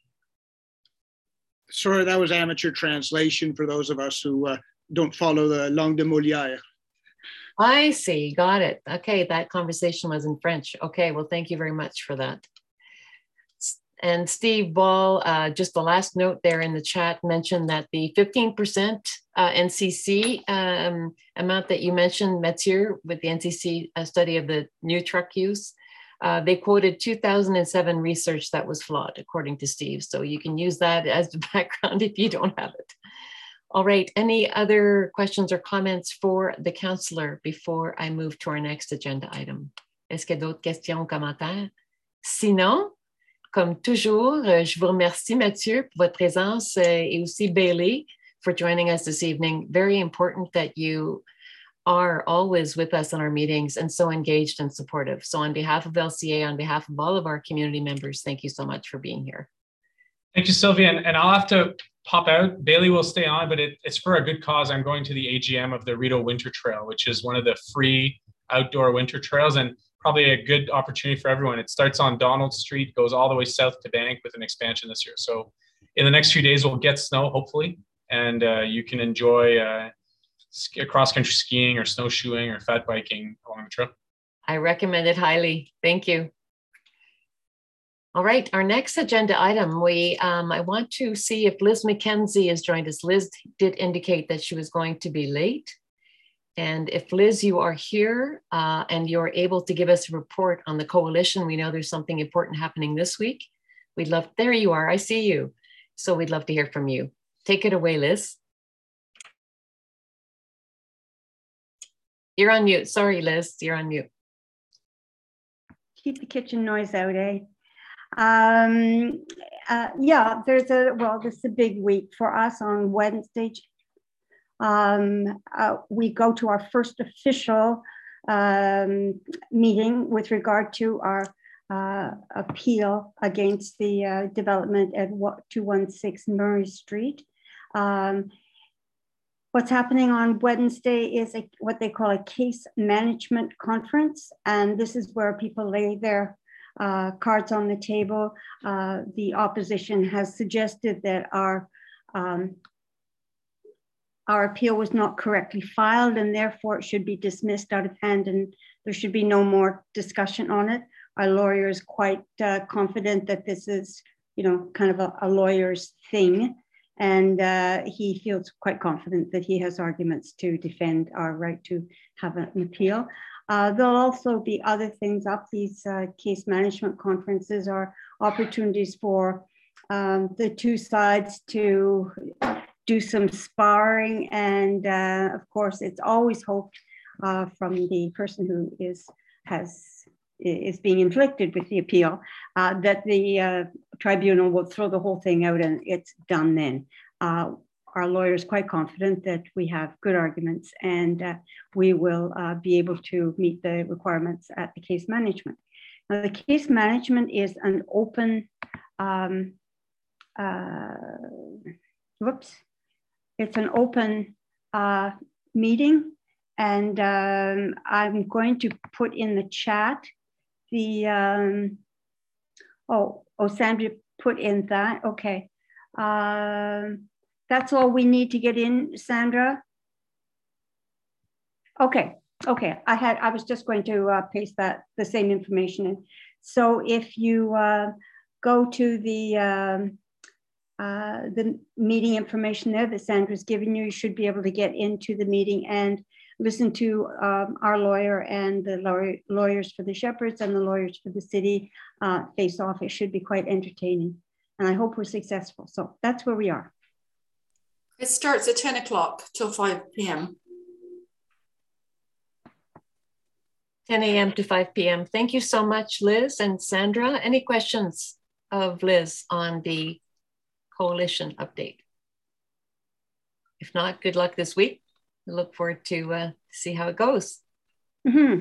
Sorry, that was amateur translation for those of us who don't follow the langue de Molière. I see, got it. Okay, that conversation was in French. Okay, well, thank you very much for that. And Steve Ball, just the last note there in the chat mentioned that the 15% NCC amount that you mentioned, Mathieu, with the NCC study of the new truck use, they quoted 2007 research that was flawed, according to Steve. So you can use that as the background if you don't have it. All right, any other questions or comments for the councillor before I move to our next agenda item? Est-ce qu'il y a d'autres questions ou commentaires? Sinon, comme toujours, je vous remercie, Mathieu, pour votre présence et aussi Bailey for joining us this evening. Very important that you are always with us in our meetings and so engaged and supportive. So on behalf of LCA, on behalf of all of our community members, thank you so much for being here. Thank you, Sylvia. And I'll have to pop out. Bailey will stay on, but it's for a good cause. I'm going to the AGM of the Rideau Winter Trail, which is one of the free outdoor winter trails, and probably a good opportunity for everyone. It starts on Donald Street, goes all the way south to Bank with an expansion this year. So in the next few days, we'll get snow, hopefully, and you can enjoy cross-country skiing or snowshoeing or fat biking along the trail. I recommend it highly. Thank you. All right, our next agenda item, I want to see if Liz McKenzie has joined us. Liz did indicate that she was going to be late. And if Liz, you are here and you're able to give us a report on the coalition, we know there's something important happening this week. We'd love, there you are, I see you. So we'd love to hear from you. Take it away, Liz. You're on mute. Sorry, Liz, you're on mute. Keep the kitchen noise out, eh? Yeah, this is a big week for us on Wednesday. We go to our first official meeting with regard to our appeal against the development at 216 Murray Street. What's happening on Wednesday is what they call a case management conference, and this is where people lay their cards on the table. The opposition has suggested that our appeal was not correctly filed and therefore it should be dismissed out of hand and there should be no more discussion on it. Our lawyer is quite confident that this is, kind of a lawyer's thing And he feels quite confident that he has arguments to defend our right to have an appeal. There'll also be other things up. These case management conferences are opportunities for the two sides to do some sparring. And of course, it's always hoped from the person who is being inflicted with the appeal that the tribunal will throw the whole thing out and it's done then. Our lawyer is quite confident that we have good arguments and we will be able to meet the requirements at the case management. Now, the case management is an open, it's an open meeting, and I'm going to put in the chat the, Sandra put in that, okay. That's all we need to get in, Sandra? Okay, I was just going to paste the same information in. So if you go to the meeting information there that Sandra's given you, you should be able to get into the meeting and listen to our lawyer and the lawyers for the Shepherds and the lawyers for the city face off. It should be quite entertaining. And I hope we're successful. So that's where we are. It starts at 10 o'clock till 5 p.m. 10 a.m. to 5 p.m. Thank you so much, Liz and Sandra. Any questions of Liz on the coalition update? If not, good luck this week. We look forward to see how it goes. Mm-hmm.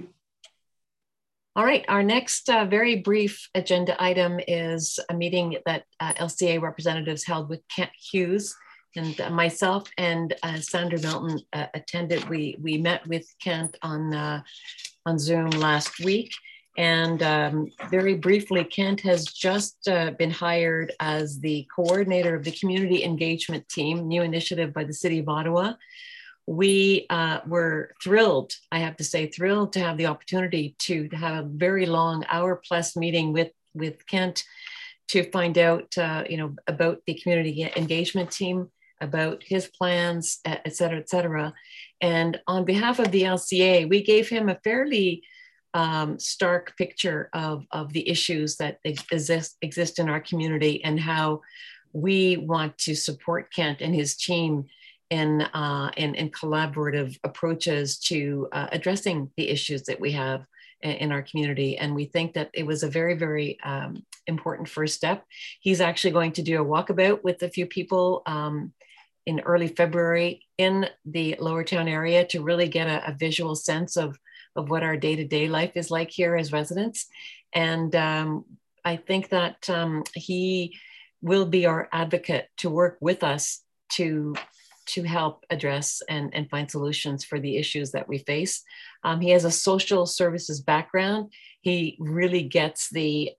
All right, our next very brief agenda item is a meeting that LCA representatives held with Kent Hughes, and myself and Sandra Milton attended. We met with Kent on Zoom last week. And very briefly, Kent has just been hired as the coordinator of the community engagement team, new initiative by the City of Ottawa. We were thrilled, I have to say, thrilled to have the opportunity to have a very long hour-plus meeting with Kent to find out, about the community engagement team, about his plans, et cetera, et cetera. And on behalf of the LCA, we gave him a fairly stark picture of the issues that exist in our community and how we want to support Kent and his team in collaborative approaches to addressing the issues that we have in our community. And we think that it was a very, very important first step. He's actually going to do a walkabout with a few people in early February in the Lower Town area to really get a visual sense of what our day-to-day life is like here as residents. And I think that he will be our advocate to work with us to help address and find solutions for the issues that we face. He has a social services background. He really gets the,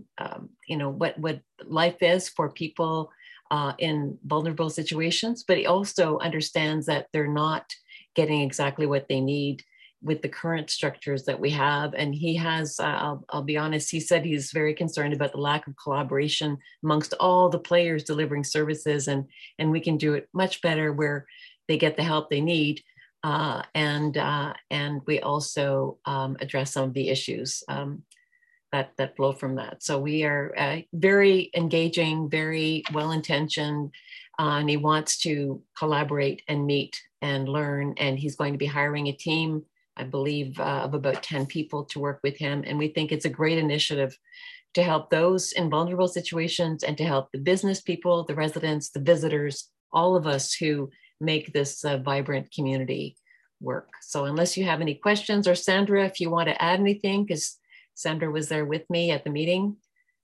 what life is for people in vulnerable situations, but he also understands that they're not getting exactly what they need with the current structures that we have. And he has, I'll be honest, he said he's very concerned about the lack of collaboration amongst all the players delivering services, and we can do it much better where they get the help they need. And we also address some of the issues that flow from that. So we are very engaging, very well-intentioned, and he wants to collaborate and meet and learn. And he's going to be hiring a team, I believe, of about 10 people to work with him. And we think it's a great initiative to help those in vulnerable situations and to help the business people, the residents, the visitors, all of us who make this vibrant community work. So unless you have any questions, or Sandra, if you want to add anything, because Sandra was there with me at the meeting.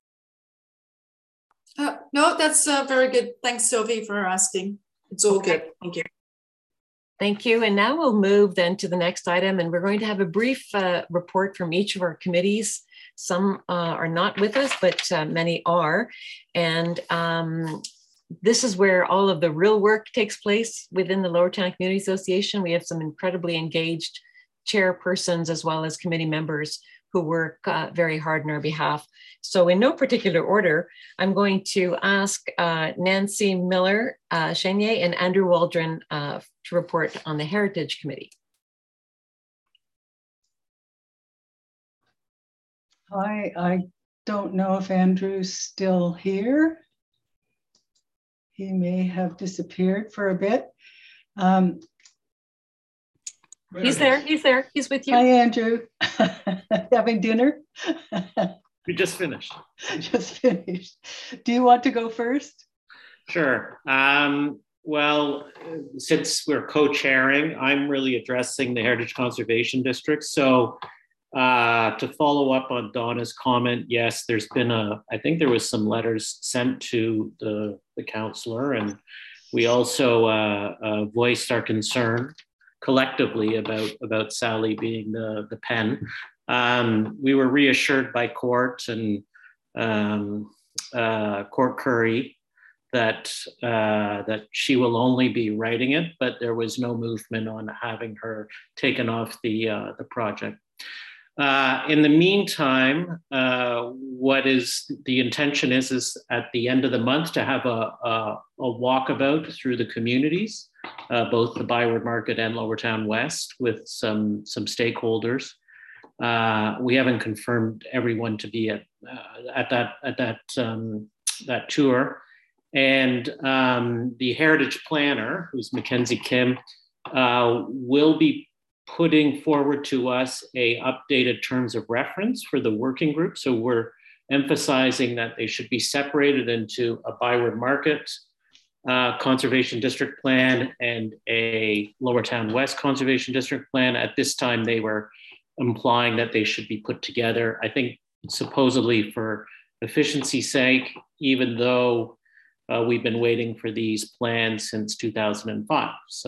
No, that's very good. Thanks, Sylvie, for asking. It's all good. Thank you. Thank you. And now we'll move then to the next item, and we're going to have a brief report from each of our committees. Some are not with us, but many are. And this is where all of the real work takes place within the Lower Town Community Association. We have some incredibly engaged chairpersons as well as committee members who work very hard on our behalf. So in no particular order, I'm going to ask Nancy Miller Chenier and Andrew Waldron to report on the Heritage Committee. I don't know if Andrew's still here. He may have disappeared for a bit. He's there, he's with you. Hi, Andrew. Having dinner? We just finished. Just finished. Do you want to go first? Sure. Well, since we're co-chairing, I'm really addressing the Heritage Conservation District. So to follow up on Donna's comment, yes, there's been I think there was some letters sent to the councillor, and we also voiced our concern collectively about Sally being the pen. We were reassured by Court and Court Curry that she will only be writing it, but there was no movement on having her taken off the project. In the meantime, what is the intention is at the end of the month to have a walkabout through the communities, both the Byward Market and Lower Town West, with some stakeholders. We haven't confirmed everyone to be at that tour, and the Heritage Planner, who's Mackenzie Kim, will be putting forward to us a updated terms of reference for the working group. So we're emphasizing that they should be separated into a Byward Market Conservation District Plan and a Lower Town West Conservation District Plan. At this time, they were implying that they should be put together, I think supposedly for efficiency's sake, even though we've been waiting for these plans since 2005.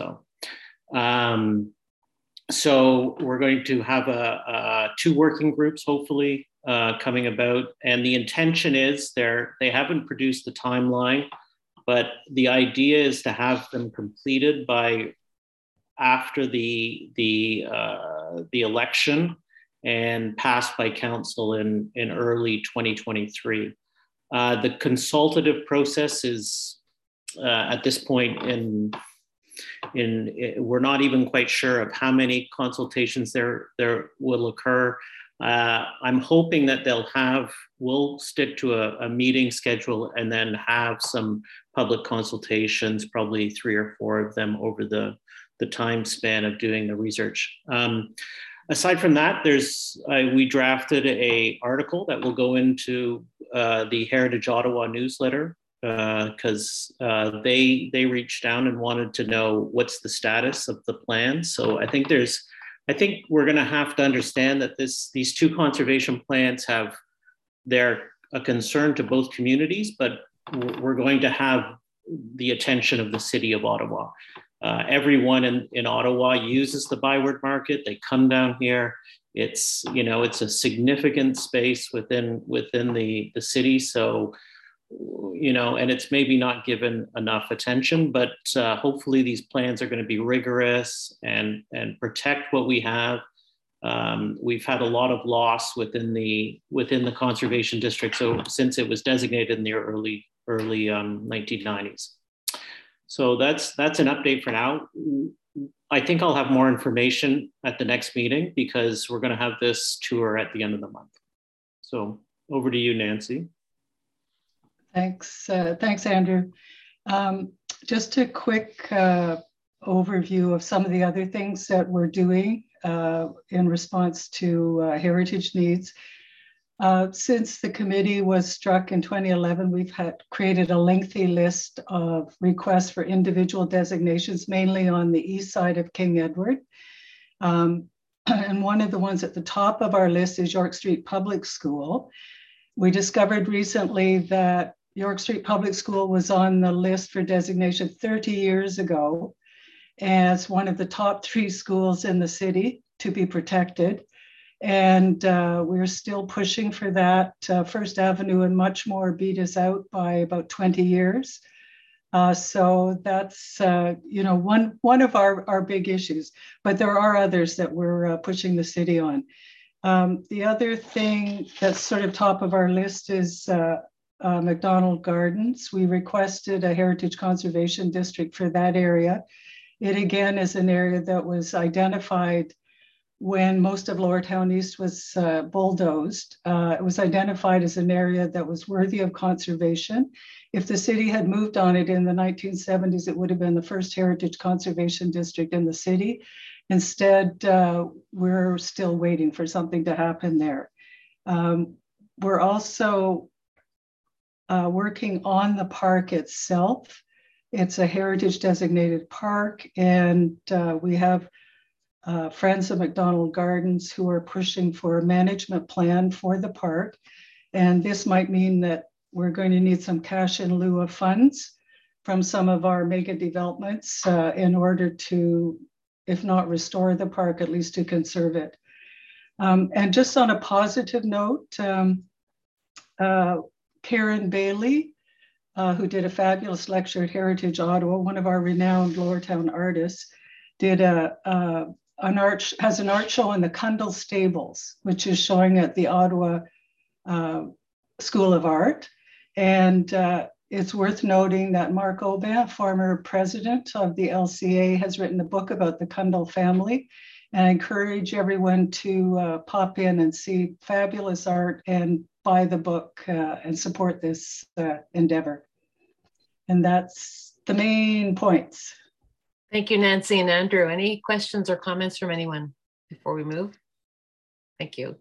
So we're going to have two working groups, hopefully, coming about. And the intention is they haven't produced the timeline, but the idea is to have them completed by after the election and passed by council in early 2023. The consultative process is at this point we're not even quite sure of how many consultations there will occur. I'm hoping that we'll stick to a meeting schedule and then have some public consultations, probably 3 or 4 of them over the time span of doing the research. Aside from that, we drafted an article that will go into the Heritage Ottawa newsletter, because they reached down and wanted to know what's the status of the plan. So I think we're going to have to understand that these two conservation plans they're a concern to both communities, but we're going to have the attention of the City of Ottawa. Everyone in Ottawa uses the Byward Market. They come down here. It's a significant space within the city. So, and it's maybe not given enough attention, but hopefully these plans are going to be rigorous and protect what we have. We've had a lot of loss within the conservation district. So since it was designated in the early 1990s. So that's an update for now. I think I'll have more information at the next meeting because we're going to have this tour at the end of the month. So over to you, Nancy. Thanks, Andrew. Just a quick overview of some of the other things that we're doing in response to heritage needs. Since the committee was struck in 2011, we've created a lengthy list of requests for individual designations, mainly on the east side of King Edward. And one of the ones at the top of our list is York Street Public School. We discovered recently that York Street Public School was on the list for designation 30 years ago as one of the top 3 schools in the city to be protected. And we're still pushing for that. First Avenue and much more beat us out by about 20 years. So that's one of our big issues, but there are others that we're pushing the city on. The other thing that's sort of top of our list is McDonald Gardens. We requested a heritage conservation district for that area. It again is an area that was identified when most of Lower Town East was bulldozed. It was identified as an area that was worthy of conservation. If the city had moved on it in the 1970s, it would have been the first heritage conservation district in the city. Instead, we're still waiting for something to happen there. We're also working on the park itself. It's a heritage designated park, and we have Friends of McDonald Gardens who are pushing for a management plan for the park. And this might mean that we're going to need some cash in lieu of funds from some of our mega developments in order to, if not restore the park, at least to conserve it. And just on a positive note, Karen Bailey, who did a fabulous lecture at Heritage Ottawa, one of our renowned Lower Town artists, did has an art show in the Cundall Stables, which is showing at the Ottawa School of Art. And it's worth noting that Mark Aubin, former president of the LCA, has written a book about the Cundall family. And I encourage everyone to pop in and see fabulous art and buy the book and support this endeavor. And that's the main points. Thank you, Nancy and Andrew. Any questions or comments from anyone before we move? Thank you.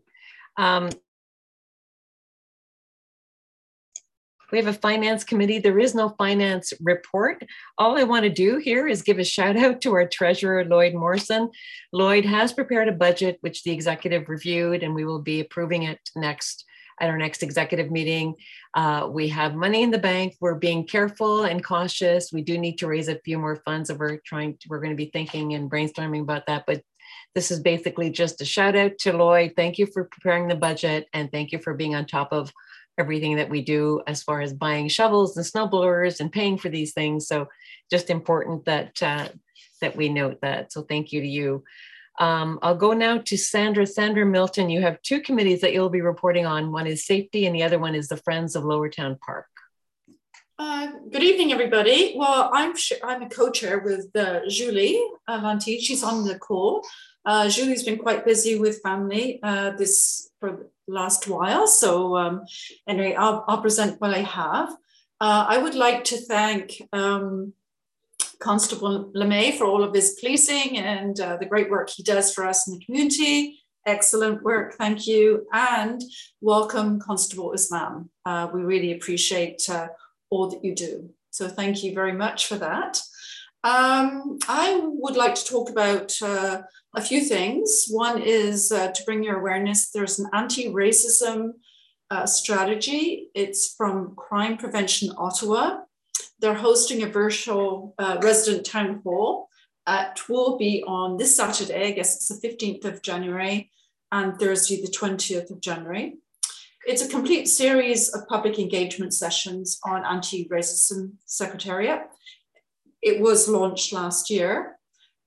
We have a finance committee. There is no finance report. All I want to do here is give a shout out to our treasurer, Lloyd Morrison. Lloyd has prepared a budget, which the executive reviewed, and we will be approving it at our next executive meeting. We have money in the bank. We're being careful and cautious. We do need to raise a few more funds that we're going to be thinking and brainstorming about that. But this is basically just a shout out to Lloyd. Thank you for preparing the budget, and thank you for being on top of everything that we do as far as buying shovels and snow blowers and paying for these things. So just important that that we note that. So thank you to you. I'll go now to Sandra. Sandra Milton, you have two committees that you'll be reporting on. One is safety and the other one is the Friends of Lower Town Park. Good evening, everybody. Well, I'm a co-chair with Julie Avanti. She's on the call. Julie's been quite busy with family for the last while. So anyway, I'll present what I have. I would like to thank Constable LeMay for all of his policing and the great work he does for us in the community. Excellent work, thank you. And welcome Constable Islam. We really appreciate all that you do. So thank you very much for that. I would like to talk about a few things. One is to bring your awareness, there's an anti-racism strategy. It's from Crime Prevention Ottawa. They're hosting a virtual resident town hall. It will be on this Saturday, I guess it's the 15th of January, and Thursday, the 20th of January. It's a complete series of public engagement sessions on anti-racism secretariat. It was launched last year.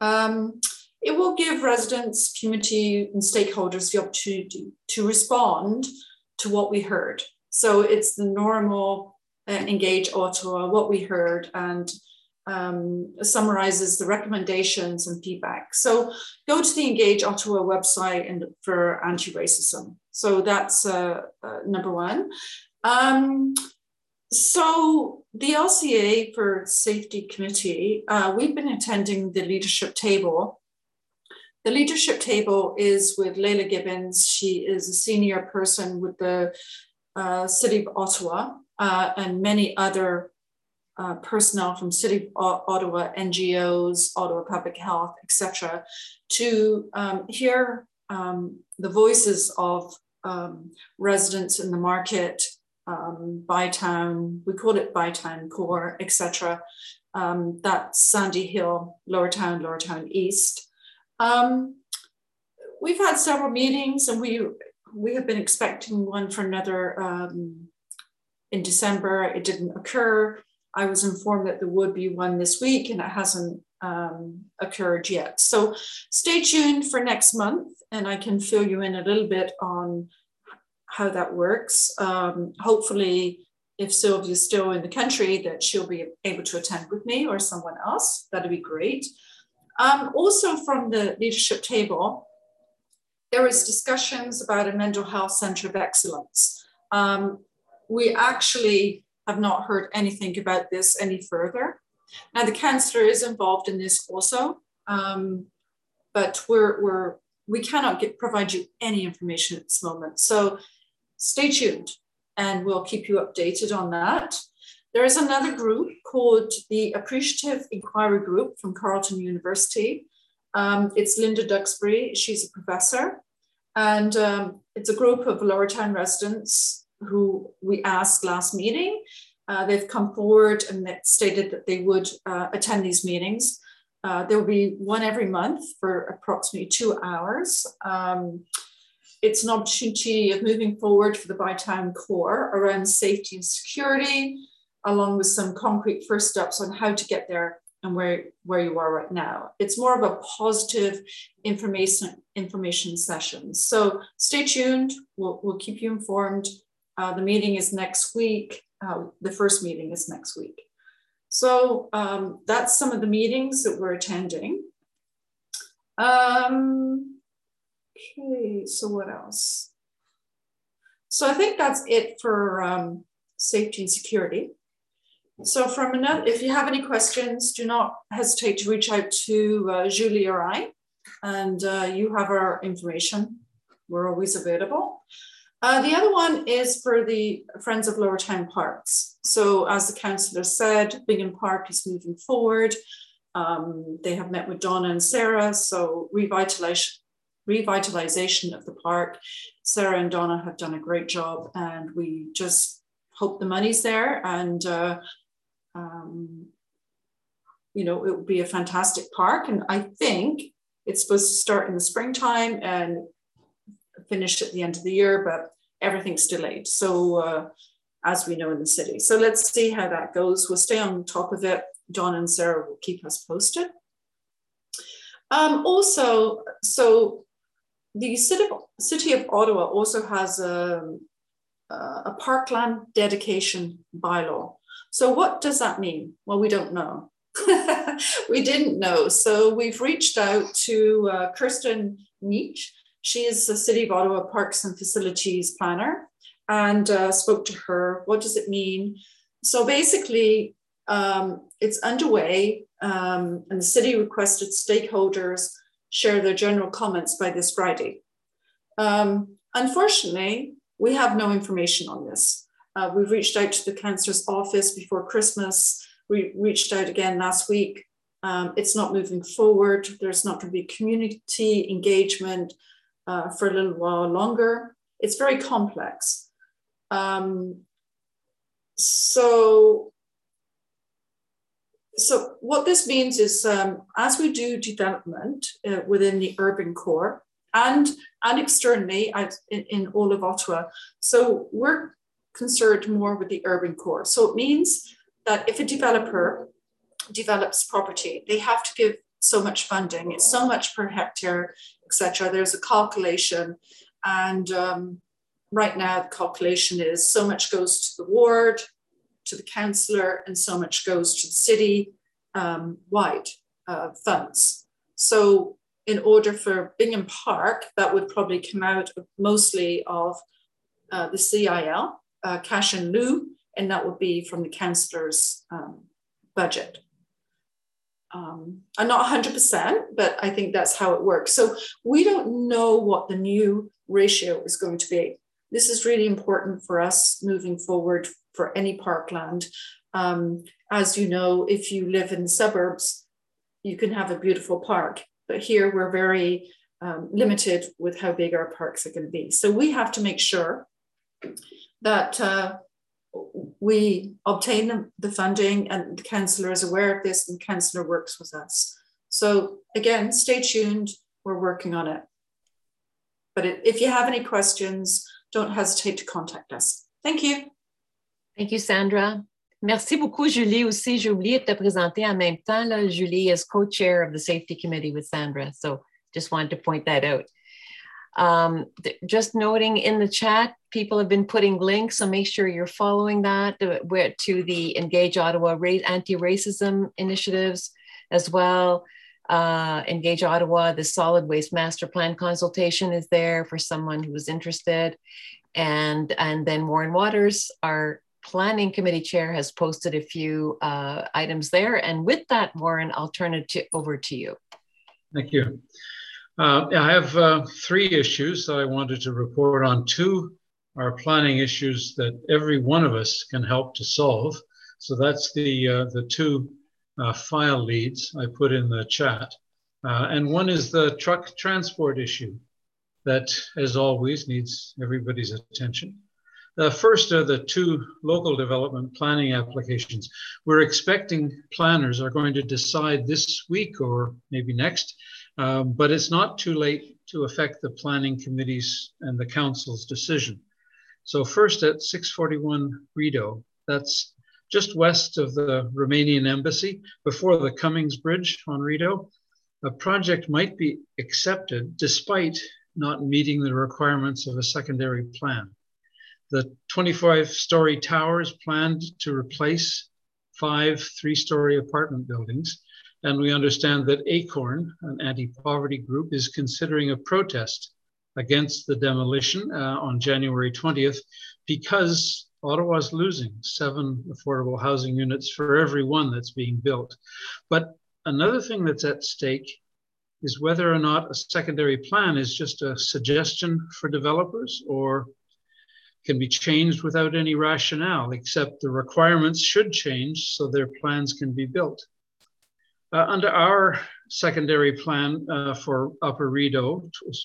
It will give residents, community, and stakeholders the opportunity to respond to what we heard. So it's the normal Engage Ottawa, what we heard, and summarizes the recommendations and feedback. So go to the Engage Ottawa website and for anti-racism. So that's number one. So the LCA for Safety Committee, we've been attending the leadership table. The leadership table is with Leila Gibbons. She is a senior person with the City of Ottawa and many other personnel from City of Ottawa, NGOs, Ottawa Public Health, etc., to hear the voices of residents in the market, Bytown, we call it Bytown Core, etc. That's Sandy Hill, Lower Town East. We've had several meetings, and we have been expecting one for another in December. It didn't occur. I was informed that there would be one this week, and it hasn't occurred yet. So stay tuned for next month, and I can fill you in a little bit on how that works. Hopefully, if Sylvia's still in the country, that she'll be able to attend with me or someone else. That'd be great. Also from the leadership table, there was discussions about a mental health center of excellence. We actually have not heard anything about this any further. Now the councillor is involved in this also, but we cannot provide you any information at this moment. So stay tuned and we'll keep you updated on that. There is another group called the Appreciative Inquiry Group from Carleton University. It's Linda Duxbury, she's a professor. And it's a group of Lowertown residents who we asked last meeting. They've come forward and stated that they would attend these meetings. There will be one every month for approximately 2 hours. It's an opportunity of moving forward for the Bytown core around safety and security, along with some concrete first steps on how to get there and where you are right now. It's more of a positive information session. So stay tuned, we'll keep you informed. The meeting is next week. The first meeting is next week. So that's some of the meetings that we're attending. Okay, so what else? So I think that's it for safety and security. So from another, if you have any questions, do not hesitate to reach out to Julie or I, and you have our information. We're always available. The other one is for the Friends of Lowertown Parks. So as the councillor said, Bingham Park is moving forward. They have met with Donna and Sarah, so revitalization of the park. Sarah and Donna have done a great job, and we just hope the money's there, and you know, it would be a fantastic park. And I think it's supposed to start in the springtime and finish at the end of the year, but everything's delayed. So as we know in the city. So let's see how that goes. We'll stay on top of it. Donna and Sarah will keep us posted. Also, so the City of Ottawa also has a parkland dedication bylaw. So what does that mean? Well, we don't know. We didn't know. So we've reached out to Kirsten Nietzsche. She is the City of Ottawa Parks and Facilities Planner, and spoke to her. What does it mean? So basically, it's underway, and the city requested stakeholders share their general comments by this Friday. Unfortunately, we have no information on this. We've reached out to the councillor's office before Christmas. We reached out again last week. It's not moving forward. There's not going to be community engagement for a little while longer. It's very complex. So what this means is, as we do development within the urban core and externally in all of Ottawa, so we're concerned more with the urban core. So it means that if a developer develops property, they have to give so much funding. It's so much per hectare, etc. There's a calculation, and right now the calculation is so much goes to the ward, to the councillor, and so much goes to the city wide funds. So in order for Bingham Park, that would probably come out mostly of the CIL, cash in lieu, and that would be from the councillor's budget. I'm not 100%, but I think that's how it works. So we don't know what the new ratio is going to be. This is really important for us moving forward for any parkland. As you know, if you live in the suburbs, you can have a beautiful park, but here we're very limited with how big our parks are going to be. So we have to make sure that we obtain the funding, and the councillor is aware of this, and the councillor works with us. So again, stay tuned, we're working on it. But if you have any questions, don't hesitate to contact us. Thank you. Thank you, Sandra. Merci beaucoup, Julie, aussi. J'ai oublié de te présenter en même temps. Là, Julie is co-chair of the Safety Committee with Sandra. So just wanted to point that out. Just noting in the chat, people have been putting links, so make sure you're following that to the Engage Ottawa anti-racism initiatives as well. Engage Ottawa, the Solid Waste Master Plan consultation is there for someone who is interested. And then Warren Waters, our planning committee chair, has posted a few items there. And with that, Warren, I'll turn it over to you. Thank you. I have 3 issues that I wanted to report on. 2 are planning issues that every one of us can help to solve. So that's the 2 file leads I put in the chat. And one is the truck transport issue that, as always, needs everybody's attention. The first are the 2 local development planning applications. We're expecting planners are going to decide this week or maybe next, but it's not too late to affect the planning committees and the council's decision. So first at 641 Rideau, that's just west of the Romanian embassy, before the Cummings Bridge on Rideau. A project might be accepted despite not meeting the requirements of a secondary plan. The 25-story tower is planned to replace 5 3-story apartment buildings. And we understand that ACORN, an anti-poverty group, is considering a protest against the demolition on January 20th because Ottawa's losing 7 affordable housing units for every one that's being built. But another thing that's at stake is whether or not a secondary plan is just a suggestion for developers or can be changed without any rationale, except the requirements should change so their plans can be built. Under our secondary plan for Upper Rideau,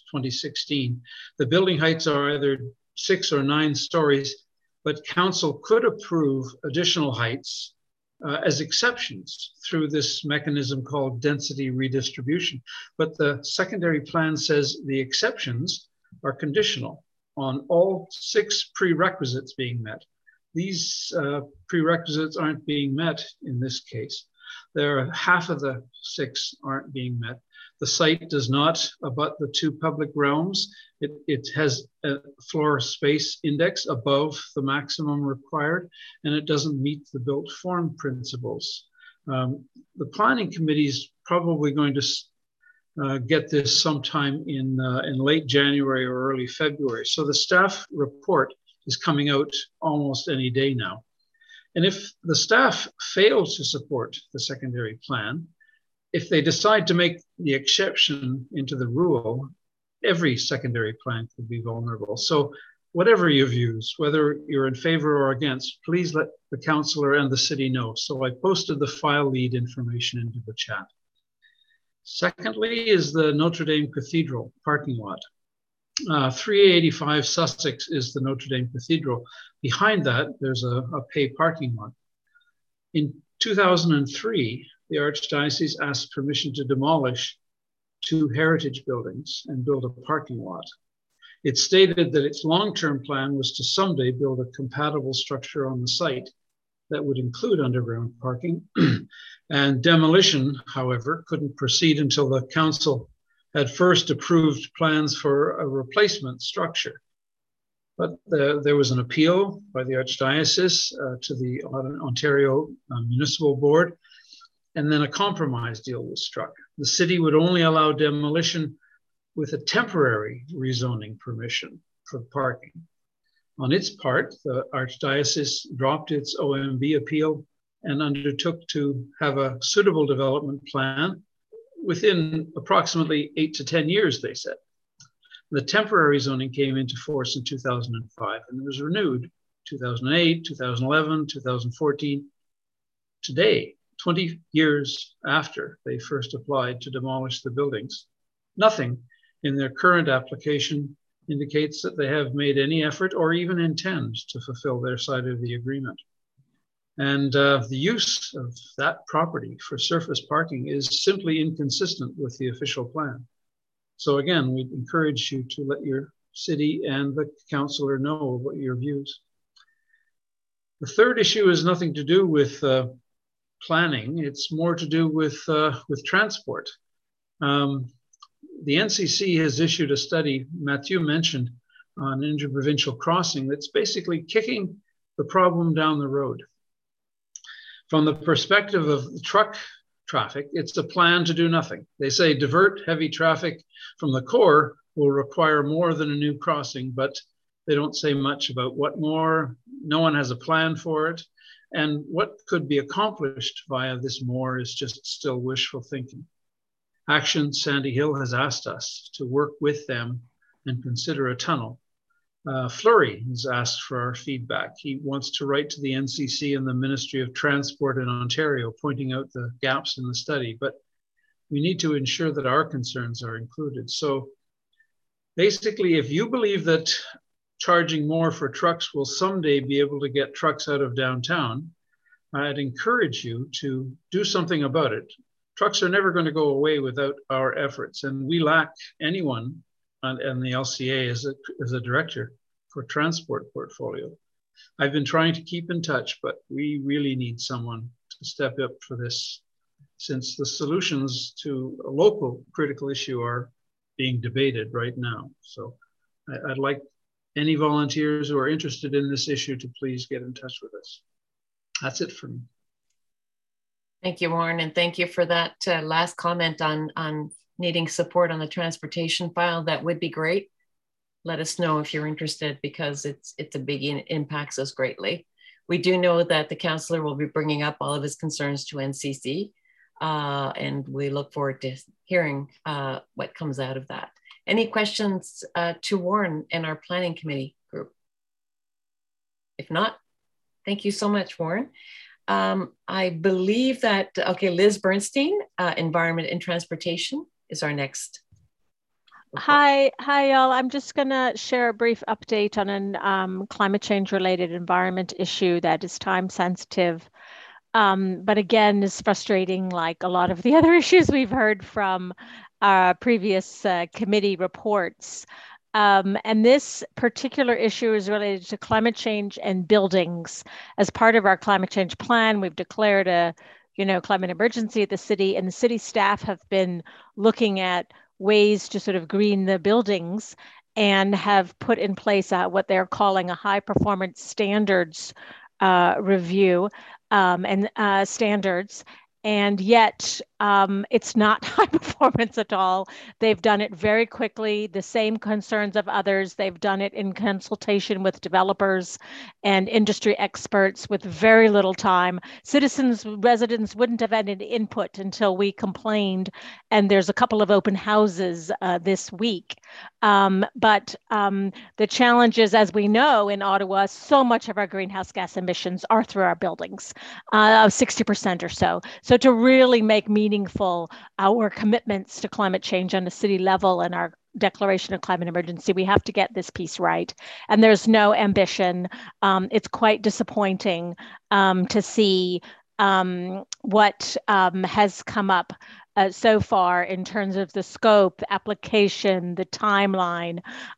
2016, the building heights are either 6 or 9 stories, but council could approve additional heights as exceptions through this mechanism called density redistribution. But the secondary plan says the exceptions are conditional on all 6 prerequisites being met. These prerequisites aren't being met in this case. There are half of the 6 aren't being met. The site does not abut the 2 public realms. It has a floor space index above the maximum required, and it doesn't meet the built form principles. The planning committee is probably going to get this sometime in late January or early February. So the staff report is coming out almost any day now. And if the staff fails to support the secondary plan, if they decide to make the exception into the rule, every secondary plan could be vulnerable. So whatever your views, whether you're in favor or against, please let the councillor and the city know. So I posted the file lead information into the chat. Secondly is the Notre Dame Cathedral parking lot. 385 Sussex is the Notre Dame Cathedral. Behind that, there's a pay parking lot. In 2003, the Archdiocese asked permission to demolish 2 heritage buildings and build a parking lot. It stated that its long-term plan was to someday build a compatible structure on the site that would include underground parking. And demolition, however, couldn't proceed until the council had first approved plans for a replacement structure. But there was an appeal by the Archdiocese to the Ontario Municipal Board, and then a compromise deal was struck. The city would only allow demolition with a temporary rezoning permission for parking. On its part, the Archdiocese dropped its OMB appeal and undertook to have a suitable development plan within approximately 8 to 10 years, they said. The temporary zoning came into force in 2005 and it was renewed 2008, 2011, 2014. Today, 20 years after they first applied to demolish the buildings, nothing in their current application indicates that they have made any effort or even intend to fulfill their side of the agreement. And the use of that property for surface parking is simply inconsistent with the official plan. So again, we encourage you to let your city and the councillor know what your views. The third issue has nothing to do with planning. It's more to do with transport. The NCC has issued a study Mathieu mentioned on interprovincial crossing that's basically kicking the problem down the road. From the perspective of the truck traffic, it's a plan to do nothing. They say divert heavy traffic from the core will require more than a new crossing, but they don't say much about what more. No one has a plan for it. And what could be accomplished via this more is just still wishful thinking. Action Sandy Hill has asked us to work with them and consider a tunnel. Fleury has asked for our feedback. He wants to write to the NCC and the Ministry of Transport in Ontario, pointing out the gaps in the study, but we need to ensure that our concerns are included. So basically, if you believe that charging more for trucks will someday be able to get trucks out of downtown, I'd encourage you to do something about it. Trucks are never going to go away without our efforts, and we lack anyone and the LCA as a director for transport portfolio. I've been trying to keep in touch, but we really need someone to step up for this, since the solutions to a local critical issue are being debated right now. So I'd like any volunteers who are interested in this issue to please get in touch with us. That's it for me. Thank you, Warren, and thank you for that last comment on needing support on the transportation file. That would be great. Let us know if you're interested, because it's a big, impacts us greatly. We do know that the councillor will be bringing up all of his concerns to NCC, and we look forward to hearing what comes out of that. Any questions to Warren and our planning committee group? If not, thank you so much, Warren. I believe that, okay, Liz Bernstein, Environment and Transportation is our next. Hi y'all. I'm just gonna share a brief update on an climate change related environment issue that is time sensitive, but again is frustrating like a lot of the other issues we've heard from previous committee reports. And this particular issue is related to climate change and buildings. As part of our climate change plan, we've declared a climate emergency at the city, and the city staff have been looking at ways to sort of green the buildings and have put in place what they're calling a high performance standards review and standards. And yet it's not high performance at all. They've done it very quickly, the same concerns of others. They've done it in consultation with developers and industry experts with very little time. Citizens, residents wouldn't have had any input until we complained. And there's a couple of open houses this week. But the challenge is, as we know in Ottawa, so much of our greenhouse gas emissions are through our buildings, 60% or so. So to really make meaningful our commitments to climate change on the city level and our declaration of climate emergency, we have to get this piece right. And there's no ambition. It's quite disappointing to see what has come up so far in terms of the scope, the application, the timeline,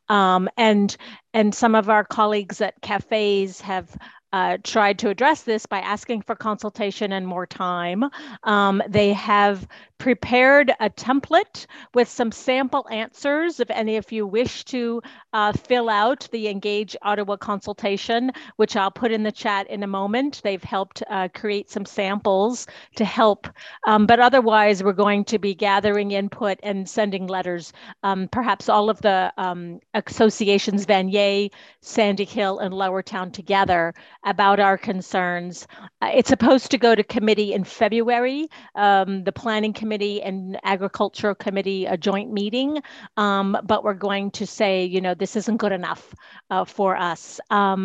and some of our colleagues at cafes have tried to address this by asking for consultation and more time. They have prepared a template with some sample answers if any of you wish to fill out the Engage Ottawa consultation, which I'll put in the chat in a moment. They've helped create some samples to help, but otherwise we're going to be gathering input and sending letters. Perhaps all of the associations, Vanier, Sandy Hill, and Lowertown together about our concerns. It's supposed to go to committee in February, the Planning Committee and Agricultural Committee, a joint meeting, but we're going to say, this isn't good enough for us.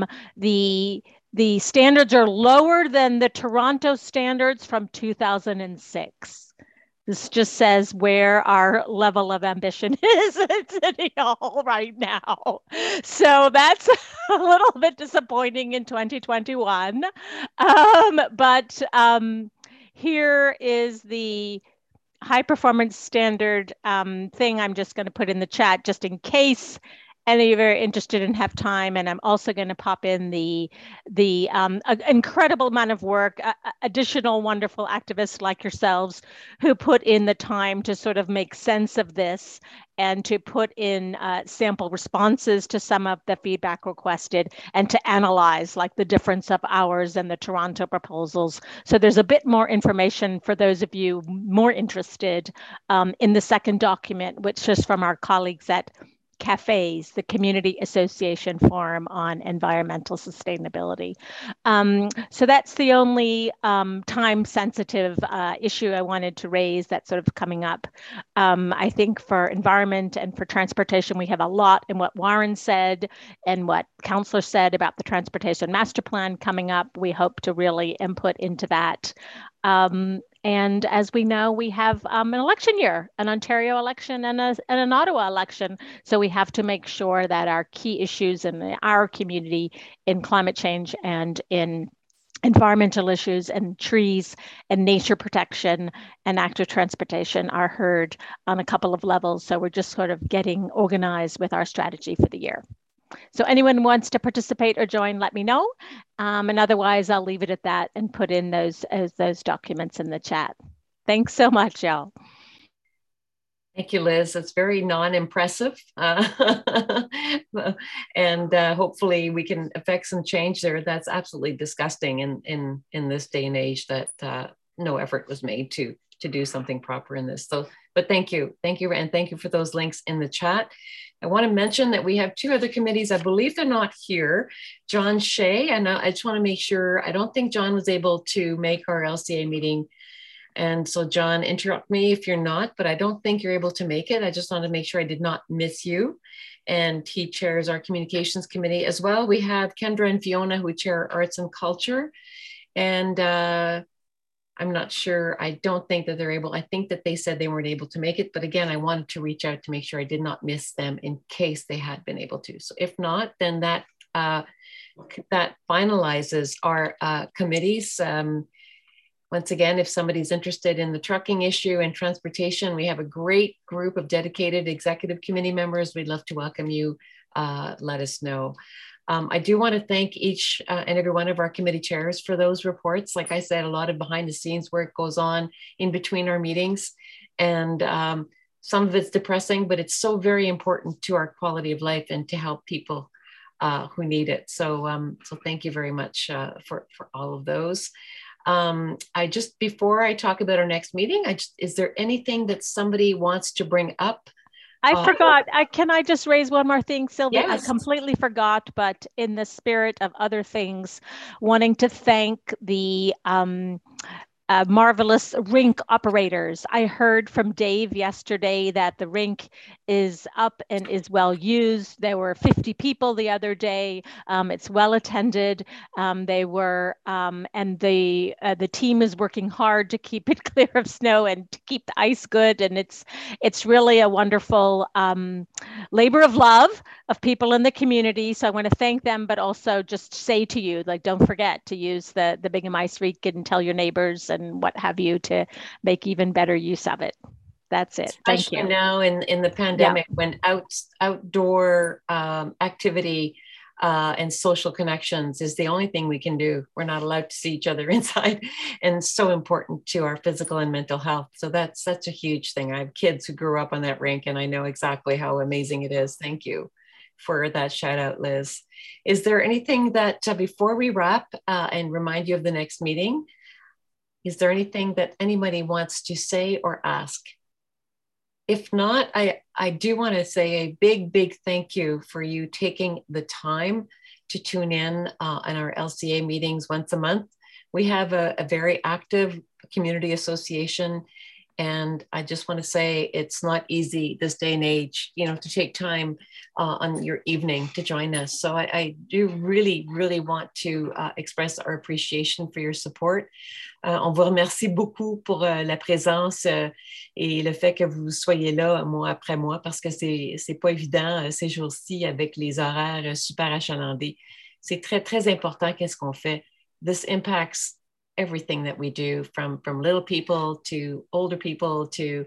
The standards are lower than the Toronto standards from 2006. This just says where our level of ambition is at City Hall right now. So that's a little bit disappointing in 2021. But here is the high performance standard thing I'm just going to put in the chat just in case any of you are interested and have time, and I'm also going to pop in the incredible amount of work, additional wonderful activists like yourselves who put in the time to sort of make sense of this and to put in sample responses to some of the feedback requested and to analyze like the difference of ours and the Toronto proposals. So there's a bit more information for those of you more interested in the second document, which is from our colleagues at CAFES, the Community Association Forum on Environmental Sustainability. So that's the only time-sensitive issue I wanted to raise that's sort of coming up. I think for environment and for transportation, we have a lot in what Warren said and what Councillor said about the Transportation Master Plan coming up. We hope to really input into that. And as we know, we have an election year, an Ontario election and an Ottawa election. So we have to make sure that our key issues in our community in climate change and in environmental issues and trees and nature protection and active transportation are heard on a couple of levels. So we're just sort of getting organized with our strategy for the year. So anyone wants to participate or join, let me know. And otherwise, I'll leave it at that and put in those documents in the chat. Thanks so much, y'all. Thank you, Liz. It's very non-impressive. And hopefully we can affect some change there. That's absolutely disgusting in this day and age that no effort was made to do something proper in this. So, but thank you. And thank you for those links in the chat. I want to mention that we have two other committees. I believe they're not here. John Shea, and I just want to make sure, I don't think John was able to make our LCA meeting. And so John, interrupt me if you're not, but I don't think you're able to make it. I just want to make sure I did not miss you. And he chairs our communications committee as well. We have Kendra and Fiona who chair arts and culture. And I'm not sure, I don't think that they're able, I think that they said they weren't able to make it, but again, I wanted to reach out to make sure I did not miss them in case they had been able to. So if not, then that finalizes our committees. Once again, if somebody's interested in the trucking issue and transportation, we have a great group of dedicated executive committee members. We'd love to welcome you, let us know. I do want to thank each and every one of our committee chairs for those reports. Like I said, a lot of behind the scenes work goes on in between our meetings, and some of it's depressing, but it's so very important to our quality of life and to help people who need it. So, so thank you very much for all of those. Before I talk about our next meeting, is there anything that somebody wants to bring up? I forgot. Can I just raise one more thing, Sylvia? Yes. I completely forgot, but in the spirit of other things, wanting to thank the marvelous rink operators. I heard from Dave yesterday that the rink is up and is well used. There were 50 people the other day. It's well attended. And the team is working hard to keep it clear of snow and to keep the ice good. And it's really a wonderful labor of love of people in the community. So I want to thank them, but also just say to you, like, don't forget to use the Bingham Ice Rink and tell your neighbors and what have you to make even better use of it. That's it. Thank you. Now in the pandemic, when outdoor activity and social connections is the only thing we can do. We're not allowed to see each other inside, and so important to our physical and mental health. So that's such a huge thing. I have kids who grew up on that rink, and I know exactly how amazing it is. Thank you for that shout out, Liz. Is there anything that before we wrap and remind you of the next meeting, is there anything that anybody wants to say or ask? If not, I do want to say a big thank you for you taking the time to tune in on our LCA meetings once a month. We have a very active community association, and I just want to say it's not easy this day and age, you know, to take time on your evening to join us. So I do really want to express our appreciation for your support. On vous remercie beaucoup pour la présence et le fait que vous soyez là mois après mois, parce que c'est pas évident ces jours-ci avec les horaires super achalandés. C'est très important qu'est-ce qu'on fait. This impacts everything that we do, from little people to older people to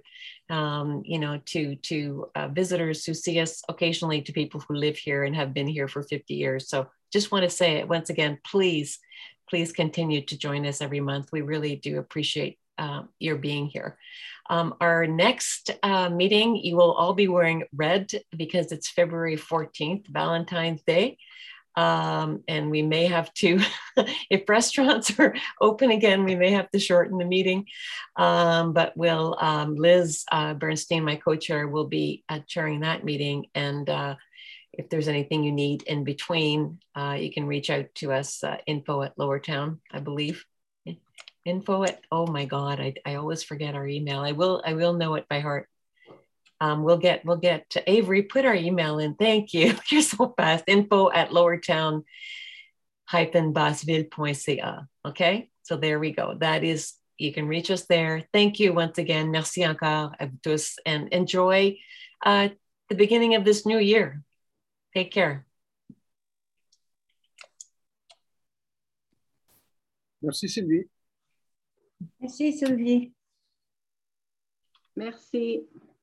visitors who see us occasionally, to people who live here and have been here for 50 years. So just want to say it once again, please continue to join us every month. We really do appreciate your being here. Our next meeting, you will all be wearing red because it's February 14th, Valentine's Day. And we may have to, if restaurants are open again, we may have to shorten the meeting. But we'll, Liz Bernstein, my co-chair, will be chairing that meeting. And if there's anything you need in between, you can reach out to us, info@Lowertown, I believe. Oh my God, I always forget our email. I will know it by heart. We'll get to Avery, put our email in. Thank you. You're so fast. info@lowertown-basseville.ca. Okay, so there we go. That is, you can reach us there. Thank you once again. Merci encore à vous tous, and enjoy the beginning of this new year. Take care. Merci Sylvie. Merci Sylvie. Merci.